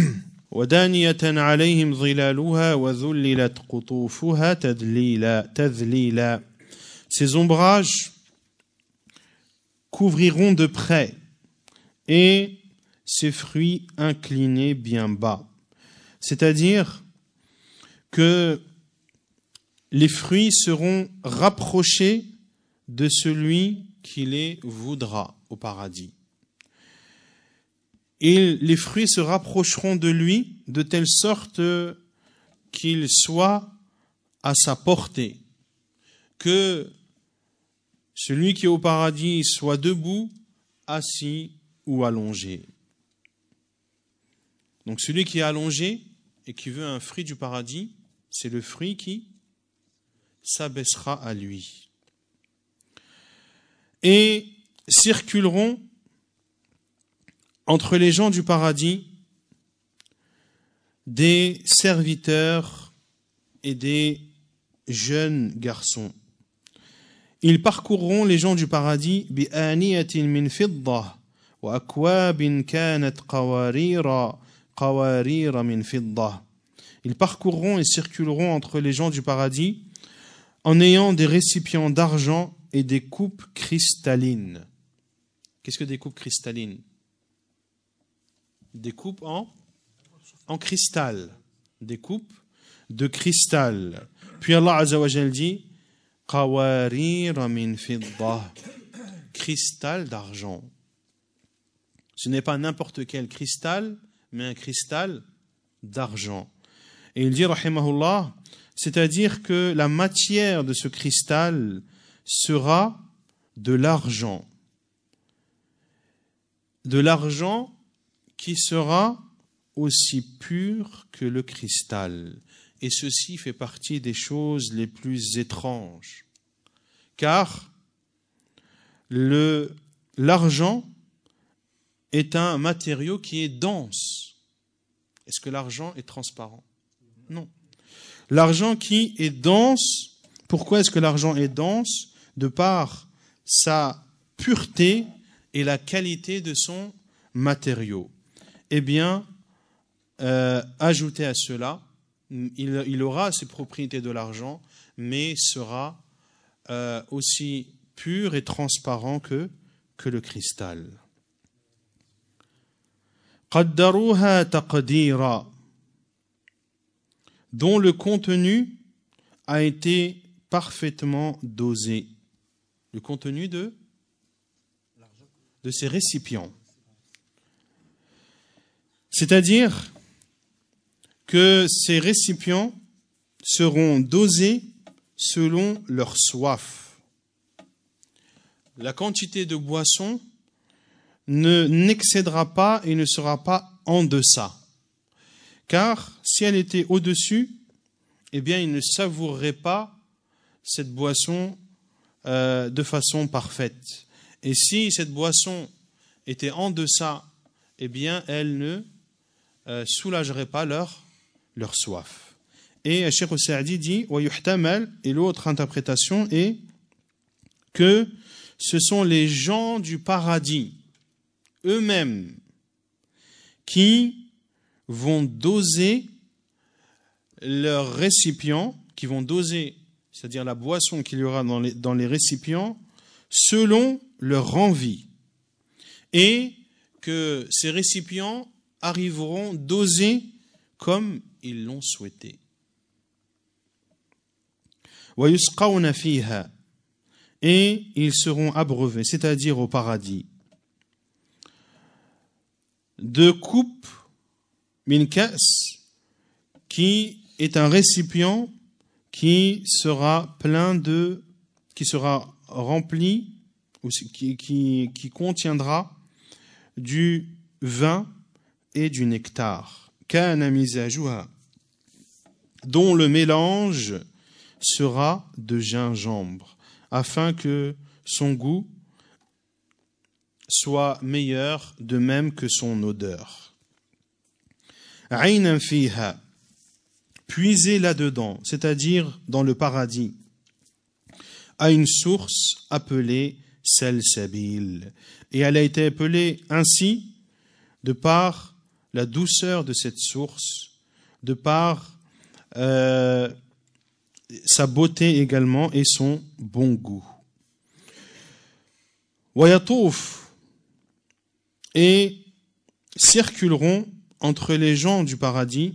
S1: ودانية عليهم ظلالها وذللت قطوفها تذليلا. Ces ombrages couvriront de près et ses fruits inclinés bien bas. C'est-à-dire que les fruits seront rapprochés de celui qui les voudra au paradis. Et les fruits se rapprocheront de lui de telle sorte qu'il soit à sa portée, que celui qui est au paradis soit debout, assis ou allongé. Donc celui qui est allongé et qui veut un fruit du paradis, c'est le fruit qui s'abaissera à lui. Et circuleront entre les gens du paradis des serviteurs et des jeunes garçons. Ils parcourront les gens du paradis bi'aniyatin min fidda wa akwabin kanat qawarira min fidda. Ils parcourront et circuleront entre les gens du paradis en ayant des récipients d'argent et des coupes cristallines. Qu'est-ce que des coupes cristallines? Des coupes en cristal. Des coupes de cristal. Puis Allah Azza wa Jal dit Qawarir min fidda. Cristal d'argent. Ce n'est pas n'importe quel cristal, mais un cristal d'argent. Et il dit rahimahullah, c'est-à-dire que la matière de ce cristal sera de l'argent. De l'argent qui sera aussi pur que le cristal. Et ceci fait partie des choses les plus étranges. Car l'argent est un matériau qui est dense. Est-ce que l'argent est transparent? Non. L'argent qui est dense, pourquoi est-ce que l'argent est dense? De par sa pureté et la qualité de son matériau. Eh bien, ajouté à cela, il aura ces propriétés de l'argent, mais sera aussi pur et transparent que le cristal. قدروها تقديرا. dont le contenu a été parfaitement dosé. Le contenu de ces récipients. C'est-à-dire que ces récipients seront dosés selon leur soif. La quantité de boisson n'excédera pas et ne sera pas en deçà. Car si elle était au-dessus, eh bien, il ne savourerait pas cette boisson de façon parfaite. Et si cette boisson était en deçà, eh bien, elle ne soulagerait pas leur soif. Et Cheikh Saadi dit, et l'autre interprétation est que ce sont les gens du paradis eux-mêmes qui vont doser leurs récipients, qui vont doser, c'est-à-dire la boisson qu'il y aura dans les récipients, selon leur envie. Et que ces récipients arriveront dosés comme ils l'ont souhaité. وَيُسْقَوْنَ فِيهَا, et ils seront abreuvés, c'est-à-dire au paradis, de coupes min kas, qui est un récipient qui sera rempli, ou qui contiendra du vin et du nectar, kana mizajuha, dont le mélange sera de gingembre, afin que son goût soit meilleur, de même que son odeur. Aynan fiha, puiser là-dedans, c'est-à-dire dans le paradis, à une source appelée Salsabil. Et elle a été appelée ainsi de par la douceur de cette source, de par sa beauté également et son bon goût. Wayatouf, et circuleront entre les gens du paradis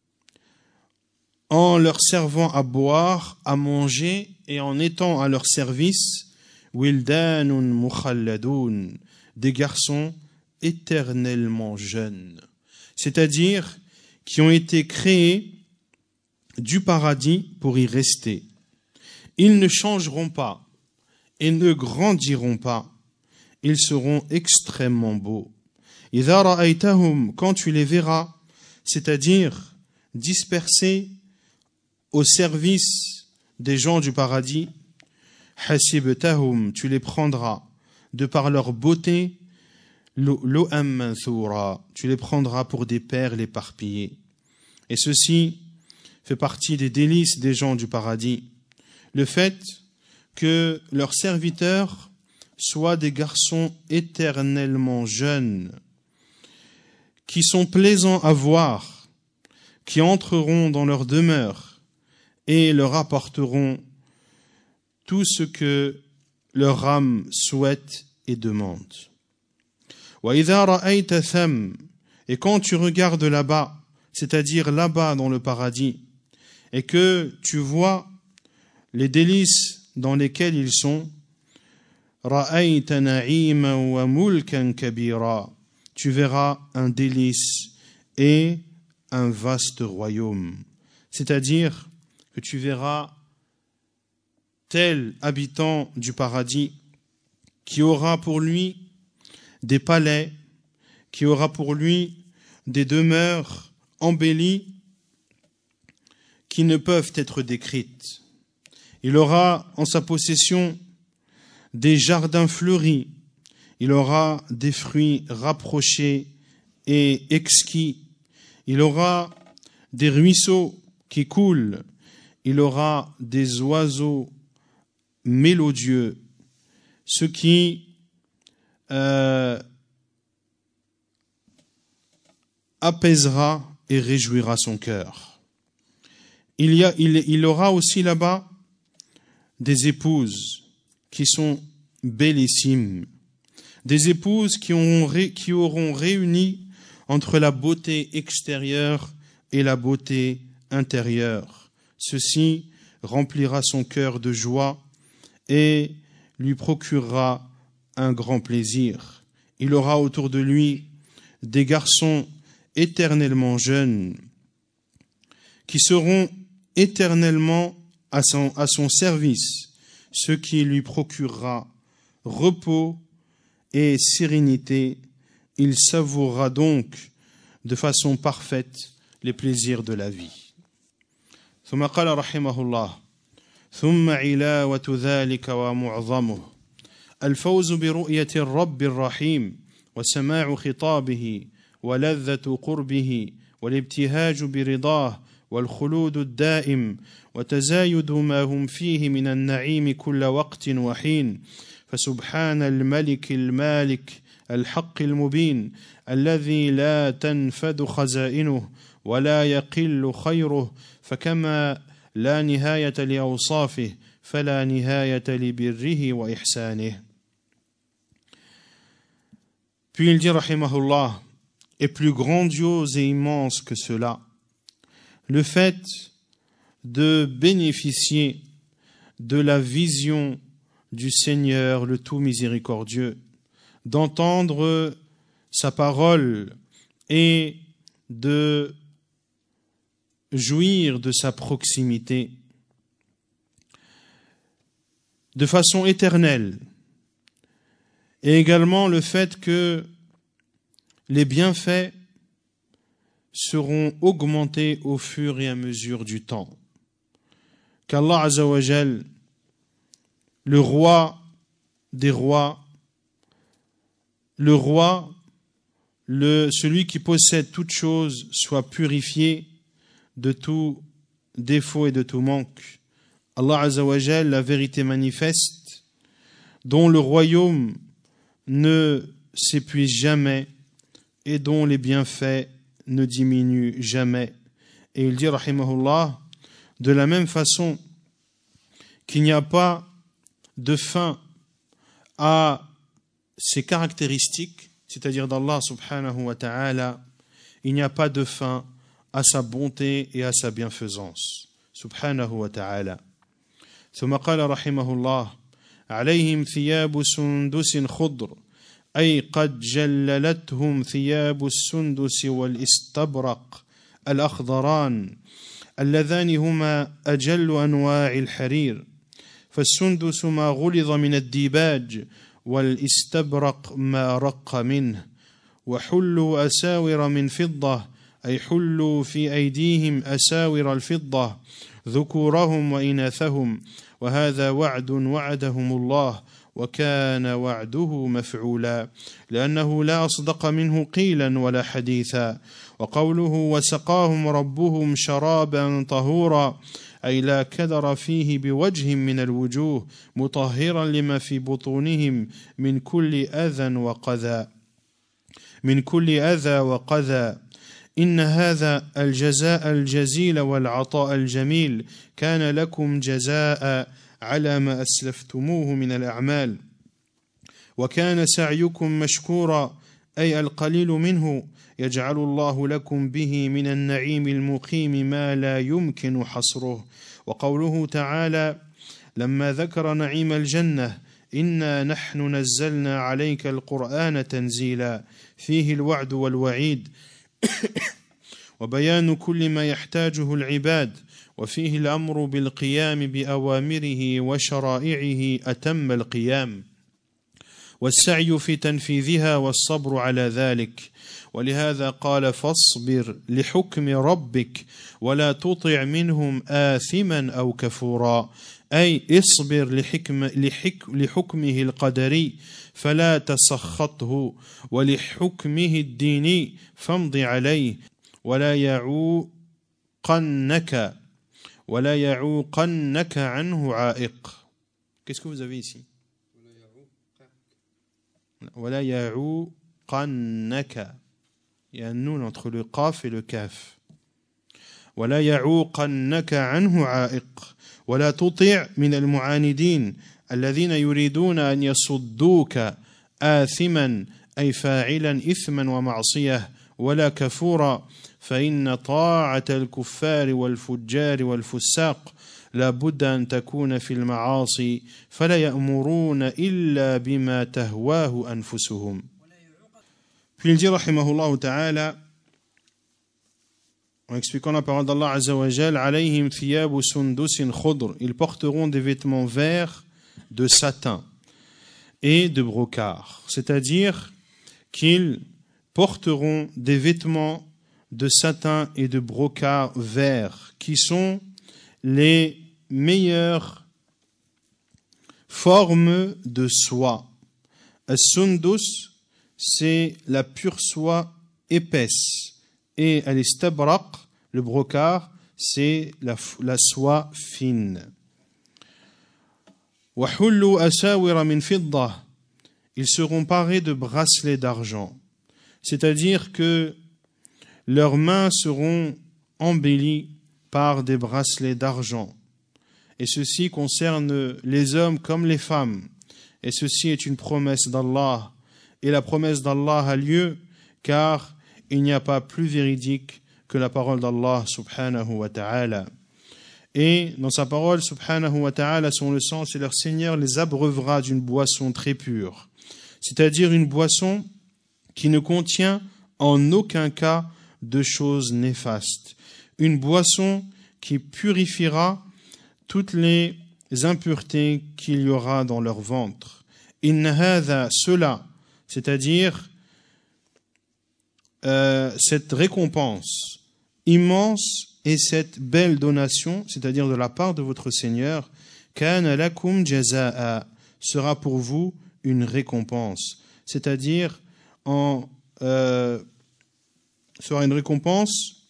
S1: en leur servant à boire, à manger et en étant à leur service wildanun mukhalladoun, des garçons éternellement jeunes, c'est-à-dire qui ont été créés du paradis pour y rester. Ils ne changeront pas et ne grandiront pas. Ils seront extrêmement beaux. Idha ra'aytahum, quand tu les verras, c'est-à-dire dispersés au service des gens du paradis, hasibtahum, tu les prendras de par leur beauté, lu'am manthura, tu les prendras pour des perles éparpillées. Et ceci fait partie des délices des gens du paradis, le fait que leurs serviteurs soient des garçons éternellement jeunes, qui sont plaisants à voir, qui entreront dans leur demeure et leur apporteront tout ce que leur âme souhaite et demande. وَإِذَا رَأَيْتَ ثَمْ, et quand tu regardes là-bas, c'est-à-dire là-bas dans le paradis, et que tu vois les délices dans lesquels ils sont, رَأَيْتَ نَعِيمًا وَمُلْكًا كَبِيرًا, tu verras un délice et un vaste royaume. C'est-à-dire que tu verras tel habitant du paradis qui aura pour lui des palais, qui aura pour lui des demeures embellies qui ne peuvent être décrites. Il aura en sa possession des jardins fleuris, il aura des fruits rapprochés et exquis, il aura des ruisseaux qui coulent, il aura des oiseaux mélodieux, ce qui apaisera et réjouira son cœur. Il aura aussi là-bas des épouses qui sont bellissimes, des épouses qui auront réuni entre la beauté extérieure et la beauté intérieur. Ceci remplira son cœur de joie et lui procurera un grand plaisir. Il aura autour de lui des garçons éternellement jeunes qui seront éternellement à son service, ce qui lui procurera repos et sérénité. Il savourera donc de façon parfaite les plaisirs de la vie. ثم قال رحمه الله ثم علاوة ذلك ومعظمه الفوز برؤية الرب الرحيم وسماع خطابه ولذة قربه والابتهاج برضاه والخلود الدائم وتزايد ما هم فيه من النعيم كل وقت وحين فسبحان الملك المالك الحق المبين الذي لا تنفد خزائنه ولا يقل خيره فكما لا نهاية لأوصافه فلا نهاية لبره وإحسانه. Puis il dit rahimahullah, et plus grandiose et immense que cela, le fait de bénéficier de la vision du Seigneur, le tout miséricordieux, d'entendre sa parole et de jouir de sa proximité de façon éternelle, et également le fait que les bienfaits seront augmentés au fur et à mesure du temps, qu'Allah Azza wa Jal, le roi des rois, le roi, celui qui possède toute chose, soit purifié de tout défaut et de tout manque. Allah Azza wa Jal, la vérité manifeste, dont le royaume ne s'épuise jamais et dont les bienfaits ne diminuent jamais. Et il dit, rahimahullah, de la même façon qu'il n'y a pas de fin à ces caractéristiques, c'est-à-dire d'Allah subhanahu wa ta'ala, il n'y a pas de fin à sa bonté et à sa bienfaisance, subhanahu wa ta'ala. ثم قال رحمه الله عليهم ثياب سندس خضر أي قد جللتهم ثياب السندس والاستبرق الأخضران اللذان هما أجل أنواع الحرير فالسندس ما غلظ من الديباج والاستبرق ما رق منه وحلوا أساور من فضة أي حلوا في أيديهم أساور الفضة ذكورهم وإناثهم وهذا وعد وعدهم الله وكان وعده مفعولا لأنه لا أصدق منه قيلا ولا حديثا وقوله وسقاهم ربهم شرابا طهورا أي لا كدر فيه بوجه من الوجوه مطهرا لما في بطونهم من كل أذى وقذى إن هذا الجزاء الجزيل والعطاء الجميل كان لكم جزاء على ما أسلفتموه من الأعمال وكان سعيكم مشكورا أي القليل منه يجعل الله لكم به من النعيم المقيم ما لا يمكن حصره وقوله تعالى لما ذكر نعيم الجنة إنا نحن نزلنا عليك القرآن تنزيلا فيه الوعد والوعيد وبيان كل ما يحتاجه العباد وفيه الأمر بالقيام بأوامره وشرائعه أتم القيام والسعي في تنفيذها والصبر على ذلك ولهذا قال فاصبر لحكم ربك ولا تطع منهم آثما أو كفورا أي اصبر لحكمه القدري فلا تسخطه ولحكمه الديني فامض عليه ولا يعوقنك عنه عائق. Qu'est-ce que vous avez ici? ولا يعوقنك. Il y a un noun entre le qaf et le kaf. ولا يعوقنك عنه عائق ولا تطع من المعاندين الذين يريدون أن يصدوك آثما أي فاعلا إثما ومعصية ولا كفورا فإن طاعة الكفار والفجار والفساق لا بد أن تكون في المعاصي فلا يأمرون إلا بما تهواه أنفسهم. Puis il dit rahimahullah ta'ala, en expliquant la parole d'Allah Azza wa Jal, alayhim thiyabu sundusin khudr, ils porteront des vêtements verts de satin et de brocart, c'est-à-dire qu'ils porteront des vêtements de satin et de brocart vert qui sont les meilleures formes de soie. As-sundus, c'est la pure soie épaisse, et al-istabraq, le brocart, c'est la soie fine. وَحُلُّوا أَسَاوِرَ مِنْ فِضَّةٍ, ils seront parés de bracelets d'argent, c'est-à-dire que leurs mains seront embellies par des bracelets d'argent. Et ceci concerne les hommes comme les femmes. Et ceci est une promesse d'Allah. Et la promesse d'Allah a lieu car il n'y a pas plus véridique que la parole d'Allah subhanahu wa ta'ala. Et dans sa parole subhanahu wa ta'ala, son le sens, et leur Seigneur les abreuvera d'une boisson très pure. C'est-à-dire une boisson qui ne contient en aucun cas de choses néfastes. Une boisson qui purifiera toutes les impuretés qu'il y aura dans leur ventre. Inna hadha, cela, c'est-à-dire cette récompense immense et cette belle donation, c'est-à-dire de la part de votre Seigneur, kana lakum jazaa, sera pour vous une récompense, c'est-à-dire sera une récompense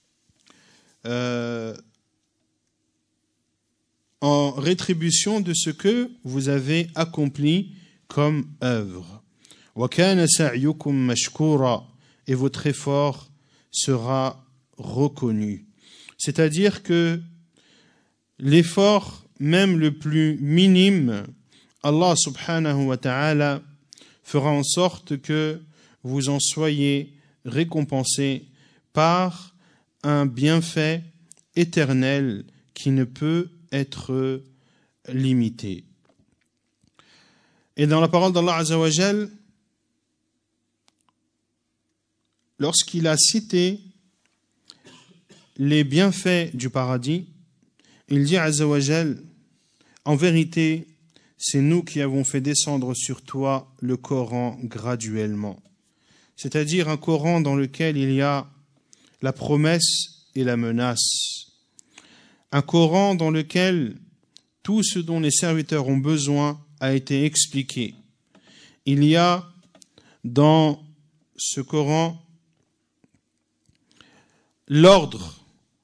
S1: en rétribution de ce que vous avez accompli comme œuvre. Wa kana sa'yukum mashkura, et votre effort sera reconnu. C'est-à-dire que l'effort, même le plus minime, Allah subhanahu wa ta'ala fera en sorte que vous en soyez récompensés par un bienfait éternel qui ne peut être limité. Et dans la parole d'Allah Azza wa Jal, lorsqu'il a cité les bienfaits du paradis, il dit Azza wa Jal, en vérité, c'est nous qui avons fait descendre sur toi le Coran graduellement. C'est-à-dire un Coran dans lequel il y a la promesse et la menace. Un Coran dans lequel tout ce dont les serviteurs ont besoin a été expliqué. Il y a dans ce Coran l'ordre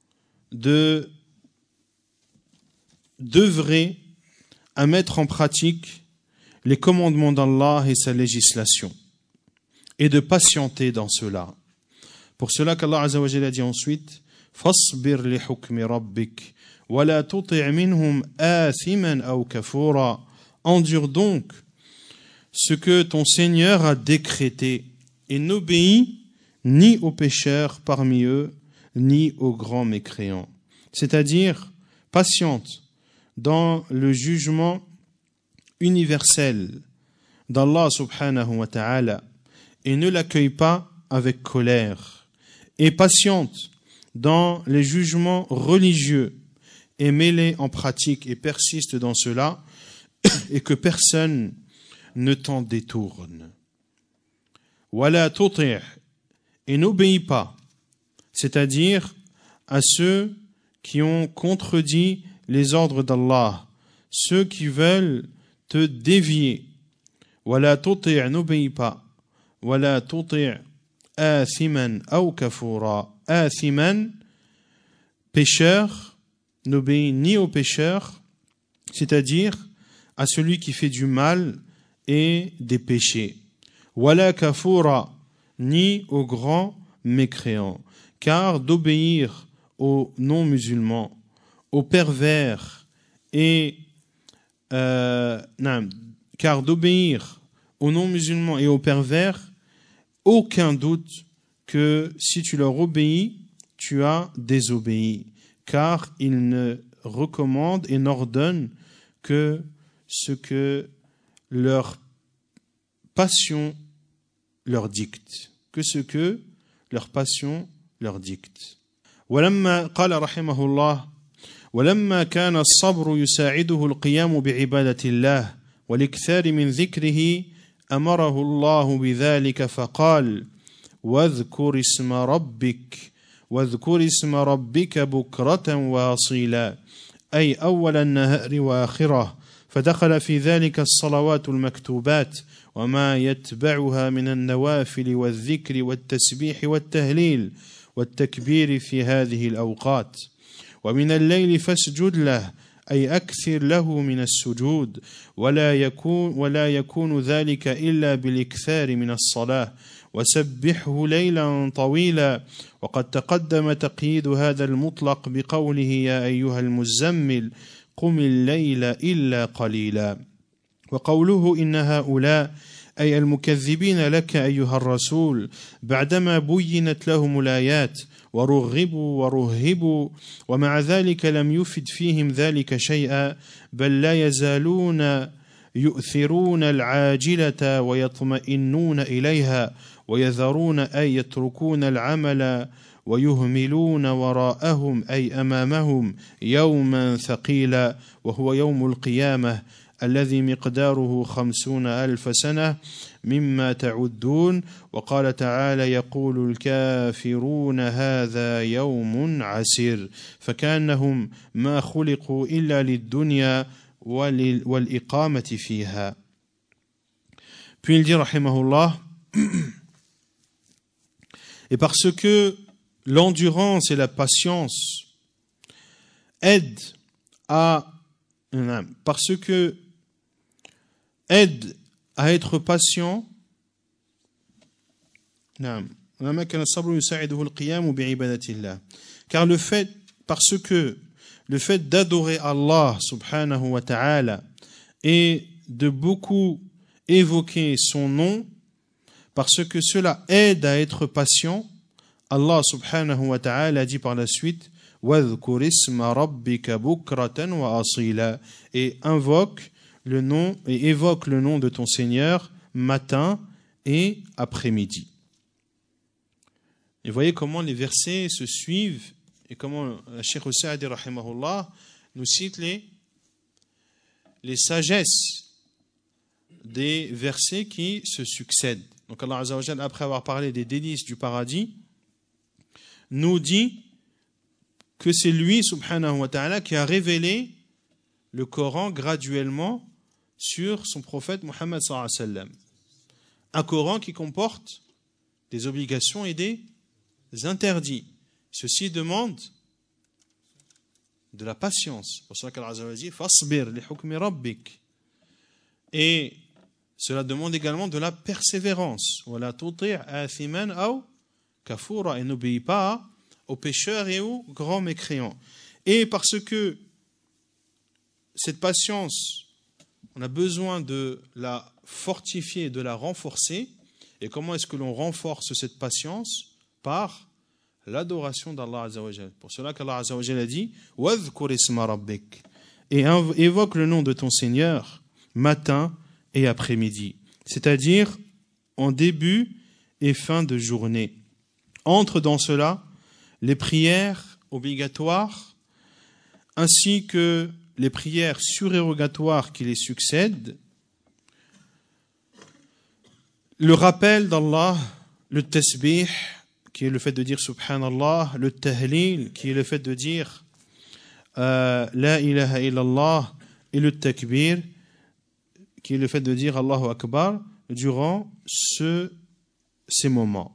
S1: d'œuvrer à mettre en pratique les commandements d'Allah et sa législation, et de patienter dans cela. Pour cela qu'Allah Azza wa Jalla a dit ensuite, فَاصْبِرْ لِحُكْمِ رَبِّكَ وَلَا تُطِعْ مِنْهُمْ آثِمًا أَوْ كَفُورًا. Endure donc ce que ton Seigneur a décrété, et n'obéis ni aux pécheurs parmi eux, ni aux grands mécréants. C'est-à-dire, patiente dans le jugement universel d'Allah subhanahu wa ta'ala, et ne l'accueille pas avec colère, et patiente dans les jugements religieux, et mets-les en pratique et persiste dans cela, et que personne ne t'en détourne. Wala tuti', et n'obéis pas, c'est-à-dire à ceux qui ont contredit les ordres d'Allah, ceux qui veulent te dévier. Wala tuti', n'obéis pas. Wala tuti' athiman aw kafura. Athiman, pécheur, n'obéis ni au pécheur, c'est-à-dire à celui qui fait du mal et des péchés. Wala kafura, ni au grand mécréant. Car d'obéir aux non-musulmans, aux pervers car d'obéir aux non-musulmans et aux pervers, aucun doute que si tu leur obéis, tu as désobéi, car il ne recommande et n'ordonne que ce que leur passion leur dicte, que ce que leur passion leur dicte. ولما قال رحمه الله ولما كان الصبر يساعده القيام بعبادة الله والاكثار من ذكره أمره الله بذلك فقال واذكر اسم ربك بكرة واصيلا أي أول النهار وآخره فدخل في ذلك الصلوات المكتوبات وما يتبعها من النوافل والذكر والتسبيح والتهليل والتكبير في هذه الأوقات ومن الليل فاسجد له أي أكثر له من السجود ولا يكون ذلك إلا بالإكثار من الصلاة وسبحه ليلا طويلا وقد تقدم تقييد هذا المطلق بقوله يا أيها المزمل قم الليل إلا قليلا وقوله إن هؤلاء أي المكذبين لك أيها الرسول بعدما بينت لهم الآيات ورغبوا ورهبوا ومع ذلك لم يفد فيهم ذلك شيئا بل لا يزالون يؤثرون العاجلة ويطمئنون إليها ويذرون أي يتركون العمل ويهملون وراءهم أي أمامهم يوما ثقيلا وهو يوم القيامة الذي مقداره 50,000 سنة مما تعدون وقال تعالى يقول الكافرون هذا يوم عسير فكأنهم ما خلقوا إلا للدنيا والإقامة فيها. Puis il dit rahimahullah et parce que l'endurance et la patience aident à être patient, car parce que le fait d'adorer Allah subhanahu wa ta'ala et de beaucoup évoquer son nom, parce que cela aide à être patient, Allah subhanahu wa ta'ala dit par la suite وَاذْكُرِ اسْمَ رَبِّكَ بُكْرَةً وَأَصِيلًا et évoque le nom de ton Seigneur matin et après-midi. Et voyez comment les versets se suivent et comment Cheikh Saadi rahimahullah nous cite les sagesses des versets qui se succèdent. Donc Allah Azza wa Jalla, après avoir parlé des délices du paradis, nous dit que c'est lui, subhanahu wa ta'ala, qui a révélé le Coran graduellement sur son prophète Muhammad sallallahu alayhi wa sallam. Un Coran qui comporte des obligations et des interdits. Ceci demande de la patience. Pour cela qu'Allah Azza wa Jalla dit fasbir li hukmi rabbik. Et cela demande également de la persévérance. Wala tuti' athiman aw kafura, et n'obéis pas aux pécheurs et aux grands mécréants. Et parce que cette patience, on a besoin de la fortifier, de la renforcer. Et comment est-ce que l'on renforce cette patience? Par l'adoration d'Allah Azza wa Jalla. Pour cela qu'Allah Azza wa Jalla a dit وَاذْكُرِ اسْمَ رَبِّكَ et évoque le nom de ton Seigneur matin et après-midi, c'est-à-dire en début et fin de journée. Entre dans cela les prières obligatoires ainsi que les prières surérogatoires qui les succèdent, le rappel d'Allah, le tasbih qui est le fait de dire subhanallah, le tahlil qui est le fait de dire la ilaha illallah, et le takbir qui est le fait de dire Allahu Akbar durant ces moments.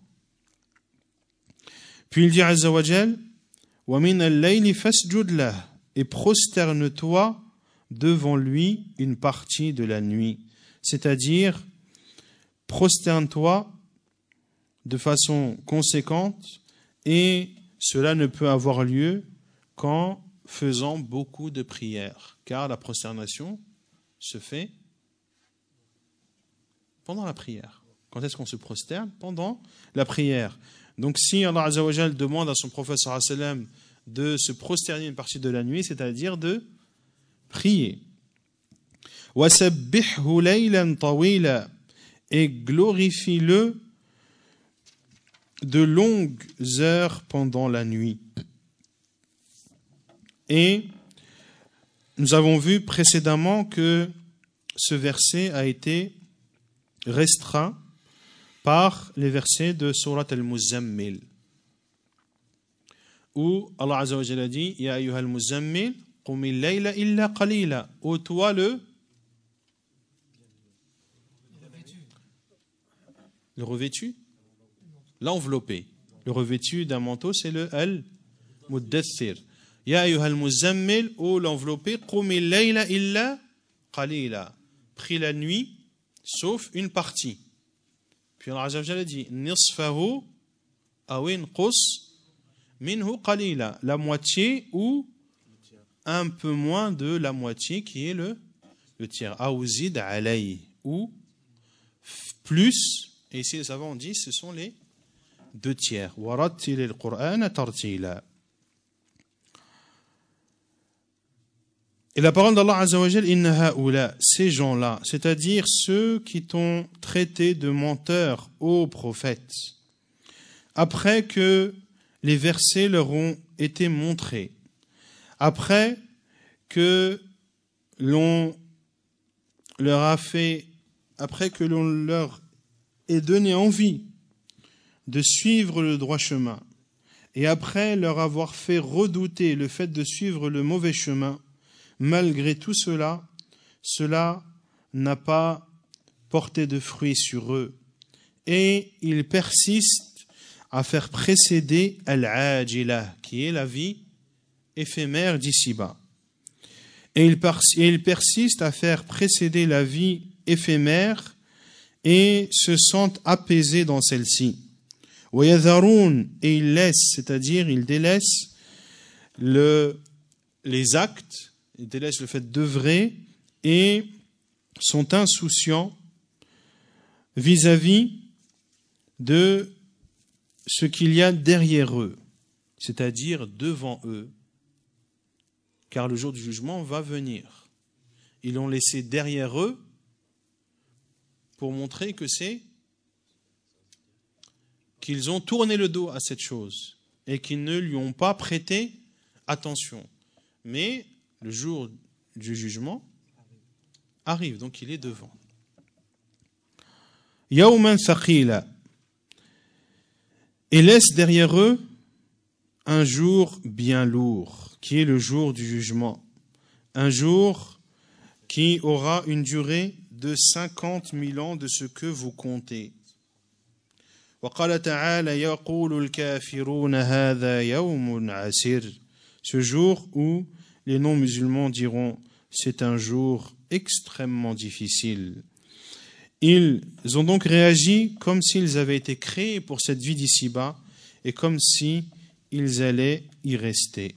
S1: Puis il dit Azza wa Jal wa min al-layli fasjud lah, et prosterne-toi devant lui une partie de la nuit, c'est-à-dire prosterne-toi de façon conséquente, et cela ne peut avoir lieu qu'en faisant beaucoup de prières, car la prosternation se fait pendant la prière. Quand est-ce qu'on se prosterne? Pendant la prière. Donc si Allah Azza wa Jal demande à son prophète sallallahu alayhi wa sallam de se prosterner une partie de la nuit, c'est-à-dire de prier. وَسَبِّحْهُ لَيْلًا طَوِيلًا, et glorifie-le de longues heures pendant la nuit. Et nous avons vu précédemment que ce verset a été restreint par les versets de Surat al-Muzammil, où Allah Azza wa Jalla a dit Ya ayyuha al-Muzammil, qumil layla illa qalila. Ô toi le revêtu, l'enveloppé. Le revêtu d'un manteau, c'est le al-Muddathir. Ya ayyuha al-Muzammil, ô l'enveloppé, qumil layla illa qalila. Prie la nuit, sauf une partie. Puis Allah Azza wa Jalla dit nisfahu aw inqus minhu qalila, la moitié ou un peu moins de la moitié qui est le tiers. Aouzid alayh, ou plus, et ici les savants ont dit ce sont les 2 tiers. Warattil al-Qur'ana tartila. Et la parole d'Allah Azza wa Jal, inna haoula, ces gens-là, c'est-à-dire ceux qui t'ont traité de menteurs, ô prophète, après que les versets leur ont été montrés, après que l'on leur ait donné envie de suivre le droit chemin, et après leur avoir fait redouter le fait de suivre le mauvais chemin, malgré tout cela, cela n'a pas porté de fruits sur eux. Et ils persistent à faire précéder al-ajila, qui est la vie éphémère d'ici-bas. Et ils persistent à faire précéder la vie éphémère et se sentent apaisés dans celle-ci. وَيَذَرُونَ, et ils laissent, c'est-à-dire ils délaissent les actes, ils délaissent le fait d'œuvrer et sont insouciants vis-à-vis de ce qu'il y a derrière eux, c'est-à-dire devant eux, car le jour du jugement va venir. Ils l'ont laissé derrière eux pour montrer que c'est qu'ils ont tourné le dos à cette chose et qu'ils ne lui ont pas prêté attention. Mais le jour du jugement arrive, donc il est devant. Yawman thaqila, et laisse derrière eux un jour bien lourd, qui est le jour du jugement. Un jour qui aura une durée de 50 000 ans de ce que vous comptez. وقال تعالى يقول الكافرون هذا يوم عسير. Ce jour où les non-musulmans diront c'est un jour extrêmement difficile. Ils ont donc réagi comme s'ils avaient été créés pour cette vie d'ici-bas et comme si ils allaient y rester.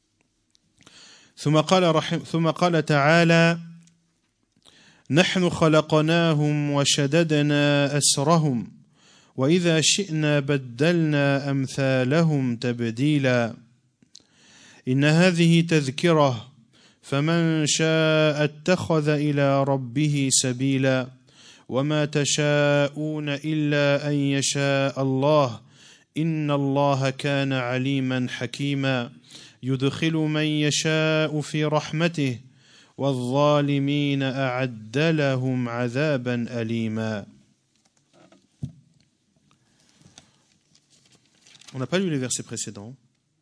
S1: ثم قال تعالى نحن خلقناهم وشددنا أسرهم وإذا شئنا بدلنا أمثالهم تبديلا إن هذه تذكرة فمن شاء اتخذ إلى ربه سبيلا وما تشاءون إلا أن يشاء الله إن الله كان عليما حكيما يدخل من يشاء في رحمته والظالمين أعد لهم عذابا أليما. On n'a pas lu les versets précédents.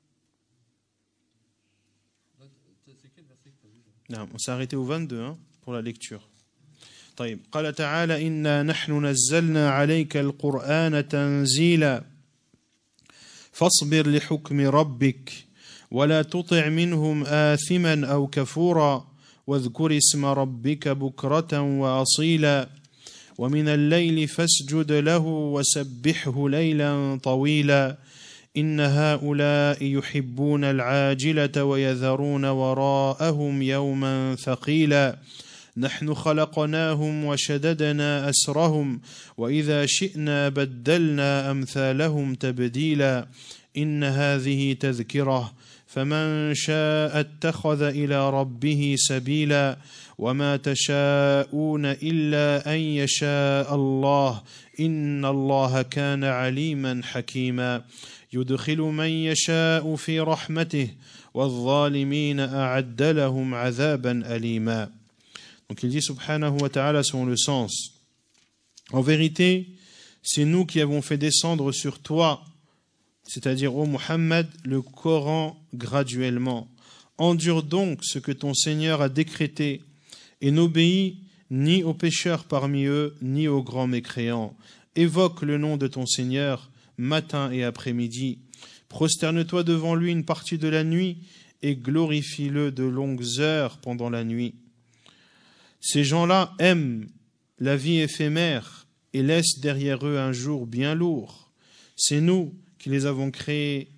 S1: Non, on s'est arrêté au 22 pour la lecture. طيب. قال تعالى إنا نحن نزلنا عليك القرآن تنزيلا فاصبر لحكم ربك ولا تطع منهم آثما أو كفورا واذكر اسم ربك بكرة وأصيلا ومن الليل فاسجد له وسبحه ليلا طويلا إن هؤلاء يحبون العاجلة ويذرون وراءهم يوما ثقيلا نحن خلقناهم وشددنا أسرهم وإذا شئنا بدلنا أمثالهم تبديلا إن هذه تذكرة فمن شاء اتخذ إلى ربه سبيلا وما تشاءون إلا أن يشاء الله إن الله كان عليما حكيما يدخل من يشاء في رحمته والظالمين أعد لهم عذابا أليما. Donc il dit subhanahu wa ta'ala selon le sens: en vérité, c'est nous qui avons fait descendre sur toi, c'est-à-dire ô Muhammad, le Coran graduellement. Endure donc ce que ton Seigneur a décrété et n'obéis ni aux pécheurs parmi eux, ni aux grands mécréants. Évoque le nom de ton Seigneur matin et après-midi. Prosterne-toi devant lui une partie de la nuit et glorifie-le de longues heures pendant la nuit. Ces gens-là aiment la vie éphémère et laissent derrière eux un jour bien lourd. C'est nous qui les avons créés.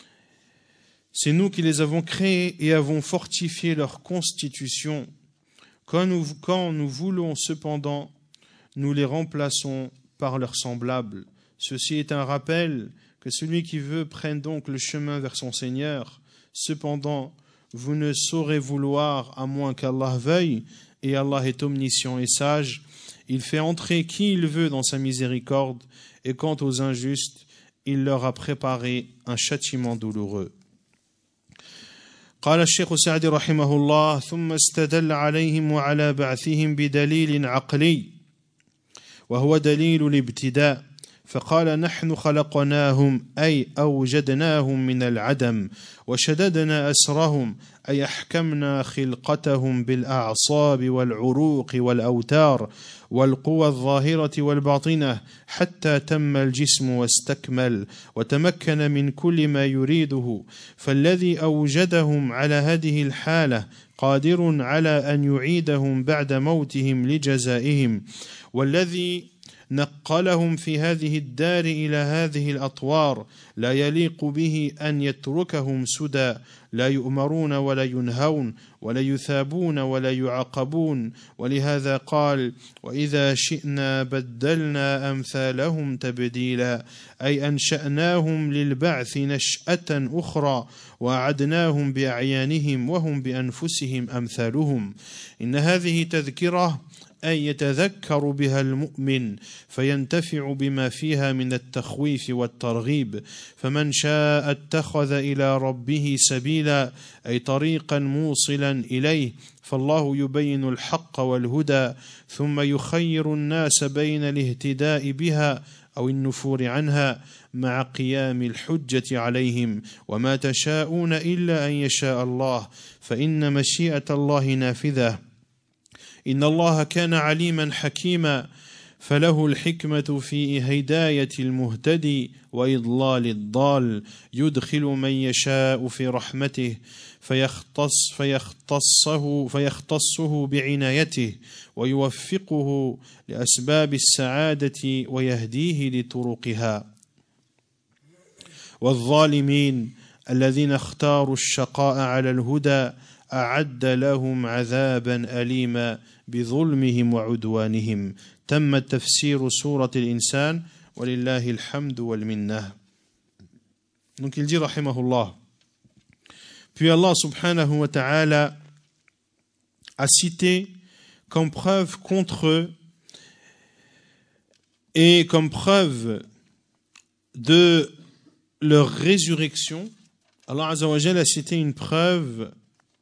S1: C'est nous qui les avons créés et avons fortifié leur constitution. Quand nous voulons cependant, nous les remplaçons par leurs semblables. Ceci est un rappel que celui qui veut prenne donc le chemin vers son Seigneur. Cependant, vous ne saurez vouloir à moins qu'Allah veuille, et Allah est omniscient et sage. Il fait entrer qui il veut dans sa miséricorde, et quant aux injustes, il leur a préparé un châtiment douloureux. قال الشيخ سعدي رحمه الله ثم استدل عليهم وعلى بعثهم بدليل عقلي وهو دليل الابتداء فقال نحن خلقناهم أي أوجدناهم من العدم وشددنا أسرهم أي أحكمنا خلقتهم بالأعصاب والعروق والأوتار والقوى الظاهرة والباطنة حتى تم الجسم واستكمل وتمكن من كل ما يريده فالذي أوجدهم على هذه الحالة قادر على أن يعيدهم بعد موتهم لجزائهم والذي نقلهم في هذه الدار إلى هذه الأطوار لا يليق به أن يتركهم سدى لا يؤمرون ولا ينهون ولا يثابون ولا يعاقبون ولهذا قال وإذا شئنا بدلنا أمثالهم تبديلا أي أنشأناهم للبعث نشأة أخرى وأعدناهم بأعيانهم وهم بأنفسهم أمثالهم إن هذه تذكرة أي يتذكر بها المؤمن فينتفع بما فيها من التخويف والترغيب فمن شاء اتخذ إلى ربه سبيلا أي طريقا موصلا إليه فالله يبين الحق والهدى ثم يخير الناس بين الاهتداء بها أو النفور عنها مع قيام الحجة عليهم وما تشاءون إلا أن يشاء الله فإن مشيئة الله نافذة إن الله كان عليما حكيما فله الحكمة في هداية المهتدي وإضلال الضال يدخل من يشاء في رحمته فيختصه بعنايته ويوفقه لأسباب السعادة ويهديه لطرقها والظالمين الذين اختاروا الشقاء على الهدى أعد لهم عذابا أليما بظلمهم وعدوانهم. تم تفسير سورة الإنسان ولله الحمد والمنة. Donc il dit rahimahullah. Puis Allah subhanahu wa ta'ala a cité comme preuve contre eux et comme preuve de leur résurrection, Allah azza wa jalla a cité une preuve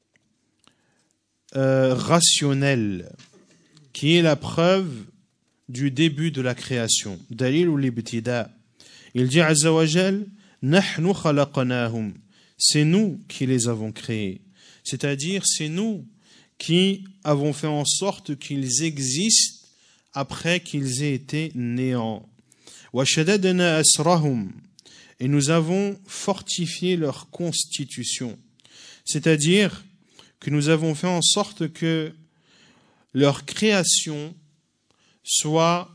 S1: rationnelle qui est la preuve du début de la création. Dalil ou l'ibtida. Il dit azza wa jalla nahnu khalaqnahum. C'est nous qui les avons créés. C'est-à-dire, c'est nous qui avons fait en sorte qu'ils existent après qu'ils aient été néants. Wa shaddadna asrahum. Et nous avons fortifié leur constitution. C'est-à-dire que nous avons fait en sorte que leur création soit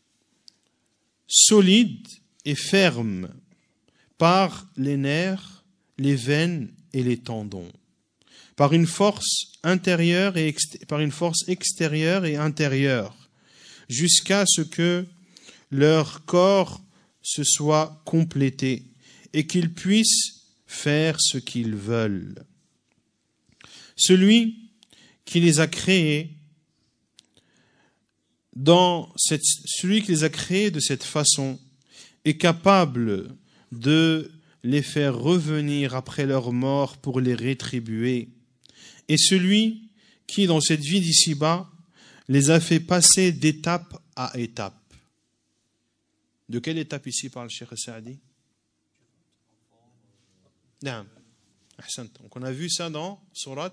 S1: solide et ferme par les nerfs, les veines et les tendons. par une force intérieure et par une force extérieure et intérieure, jusqu'à ce que leur corps se soit complété et qu'ils puissent faire ce qu'ils veulent. Celui qui les a créés celui qui les a créés de cette façon est capable de les faire revenir après leur mort pour les rétribuer. Et celui qui, dans cette vie d'ici-bas, les a fait passer d'étape à étape. De quelle étape ici parle Cheikh Saadi? Donc on a vu ça dans Surat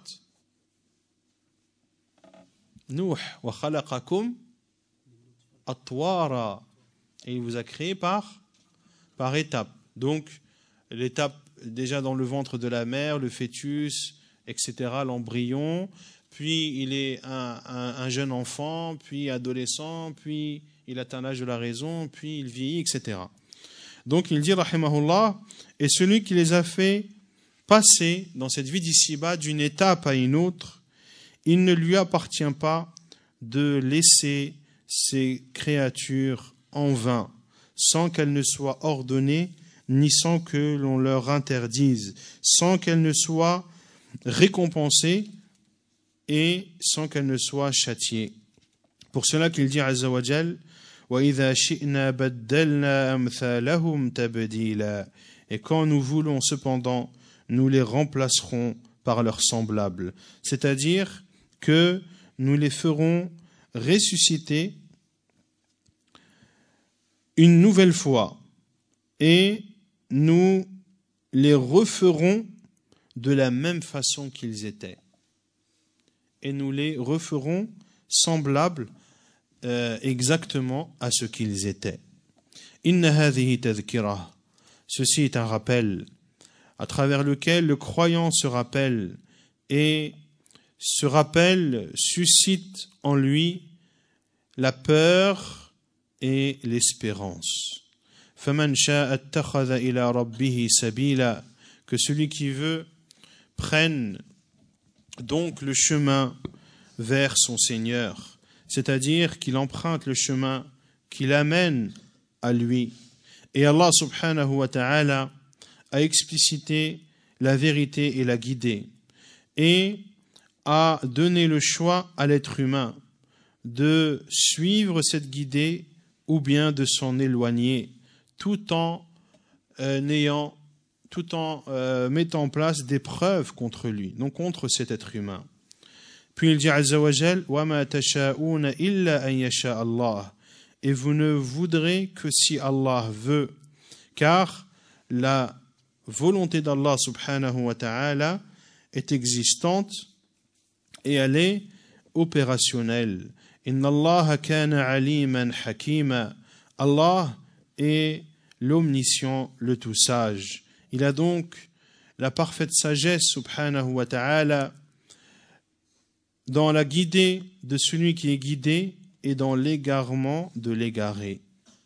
S1: Nuh, wa khalaqakum atwara, et il vous a créé par étapes. Donc l'étape déjà dans le ventre de la mère, le fœtus, etc., l'embryon, puis il est un jeune enfant, puis adolescent, puis il atteint l'âge de la raison, puis il vieillit, etc. Donc il dit, rahimahullah, et celui qui les a fait passer dans cette vie d'ici-bas d'une étape à une autre, il ne lui appartient pas de laisser ces créatures en vain, sans qu'elles ne soient ordonnées, ni sans que l'on leur interdise, sans qu'elles ne soient récompensées et sans qu'elles ne soient châtiées. Pour cela qu'il dit Azza wa Jal, وَإِذَا شِئْنَا بَدَّلْنَا أَمْثَالَهُمْ تَبْدِيلًا. Et quand nous voulons cependant, nous les remplacerons par leurs semblables. C'est-à-dire que nous les ferons ressusciter une nouvelle fois et nous les referons de la même façon qu'ils étaient. Et nous les referons semblables exactement à ce qu'ils étaient. Inna hadhihi tadhkirah. Ceci est un rappel à travers lequel le croyant se rappelle, et ce rappel suscite en lui la peur et l'espérance. Faman sha'a ittakhadha ila rabbih sabila, que celui qui veut prenne donc le chemin vers son Seigneur, c'est-à-dire qu'il emprunte le chemin qui l'amène à lui. Et Allah subhanahu wa ta'ala a explicité la vérité et l'a guidé, et a donné le choix à l'être humain de suivre cette guidée ou bien de s'en éloigner, tout en mettant en place des preuves contre lui, donc contre cet être humain. Puis il dit Azza wa Jal, wa ma tasha'una illa an yasha Allah, et vous ne voudrez que si Allah veut, car la volonté d'Allah subhanahu wa ta'ala est existante et elle est opérationnelle. Inna Allah kana aliman hakima. Allah est l'omniscient, le tout sage. Il a donc la parfaite sagesse subhanahu wa ta'ala dans la guidée de celui qui est guidé et dans l'égarement de l'égaré.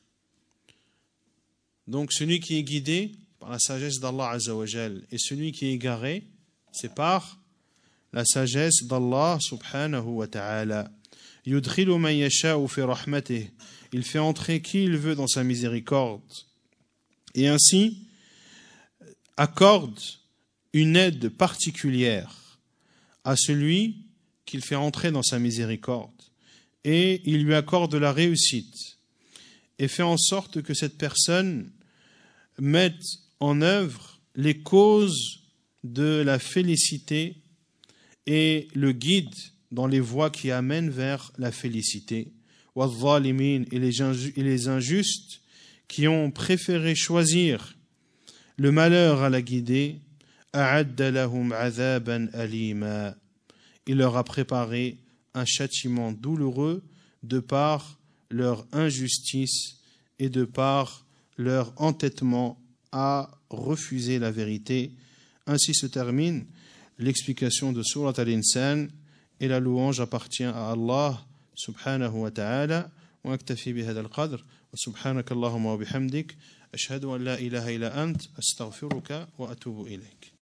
S1: Donc celui qui est guidé par la sagesse d'Allah Azza wa Jal, et celui qui est égaré, c'est par la sagesse d'Allah subhanahu wa ta'ala. Yudkhilu man yasha'u fi rahmatih. Il fait entrer qui il veut dans sa miséricorde. Et ainsi accorde une aide particulière à celui qu'il fait entrer dans sa miséricorde. Et il lui accorde la réussite et fait en sorte que cette personne mette en œuvre les causes de la félicité et le guide dans les voies qui amènent vers la félicité. Et les injustes qui ont préféré choisir le malheur à la guidée, a'adda lahum 'adhaban alima. Il leur a préparé un châtiment douloureux de par leur injustice et de par leur entêtement à refuser la vérité. Ainsi se termine l'explication de Surat Al-Insan, et la louange appartient à Allah subhanahu wa ta'ala. Wa aktafi bihadha al-qadr wa subhanaka Allahumma wa bihamdik ashhadu an la ilaha illa ant astaghfiruka wa atubu ilayk.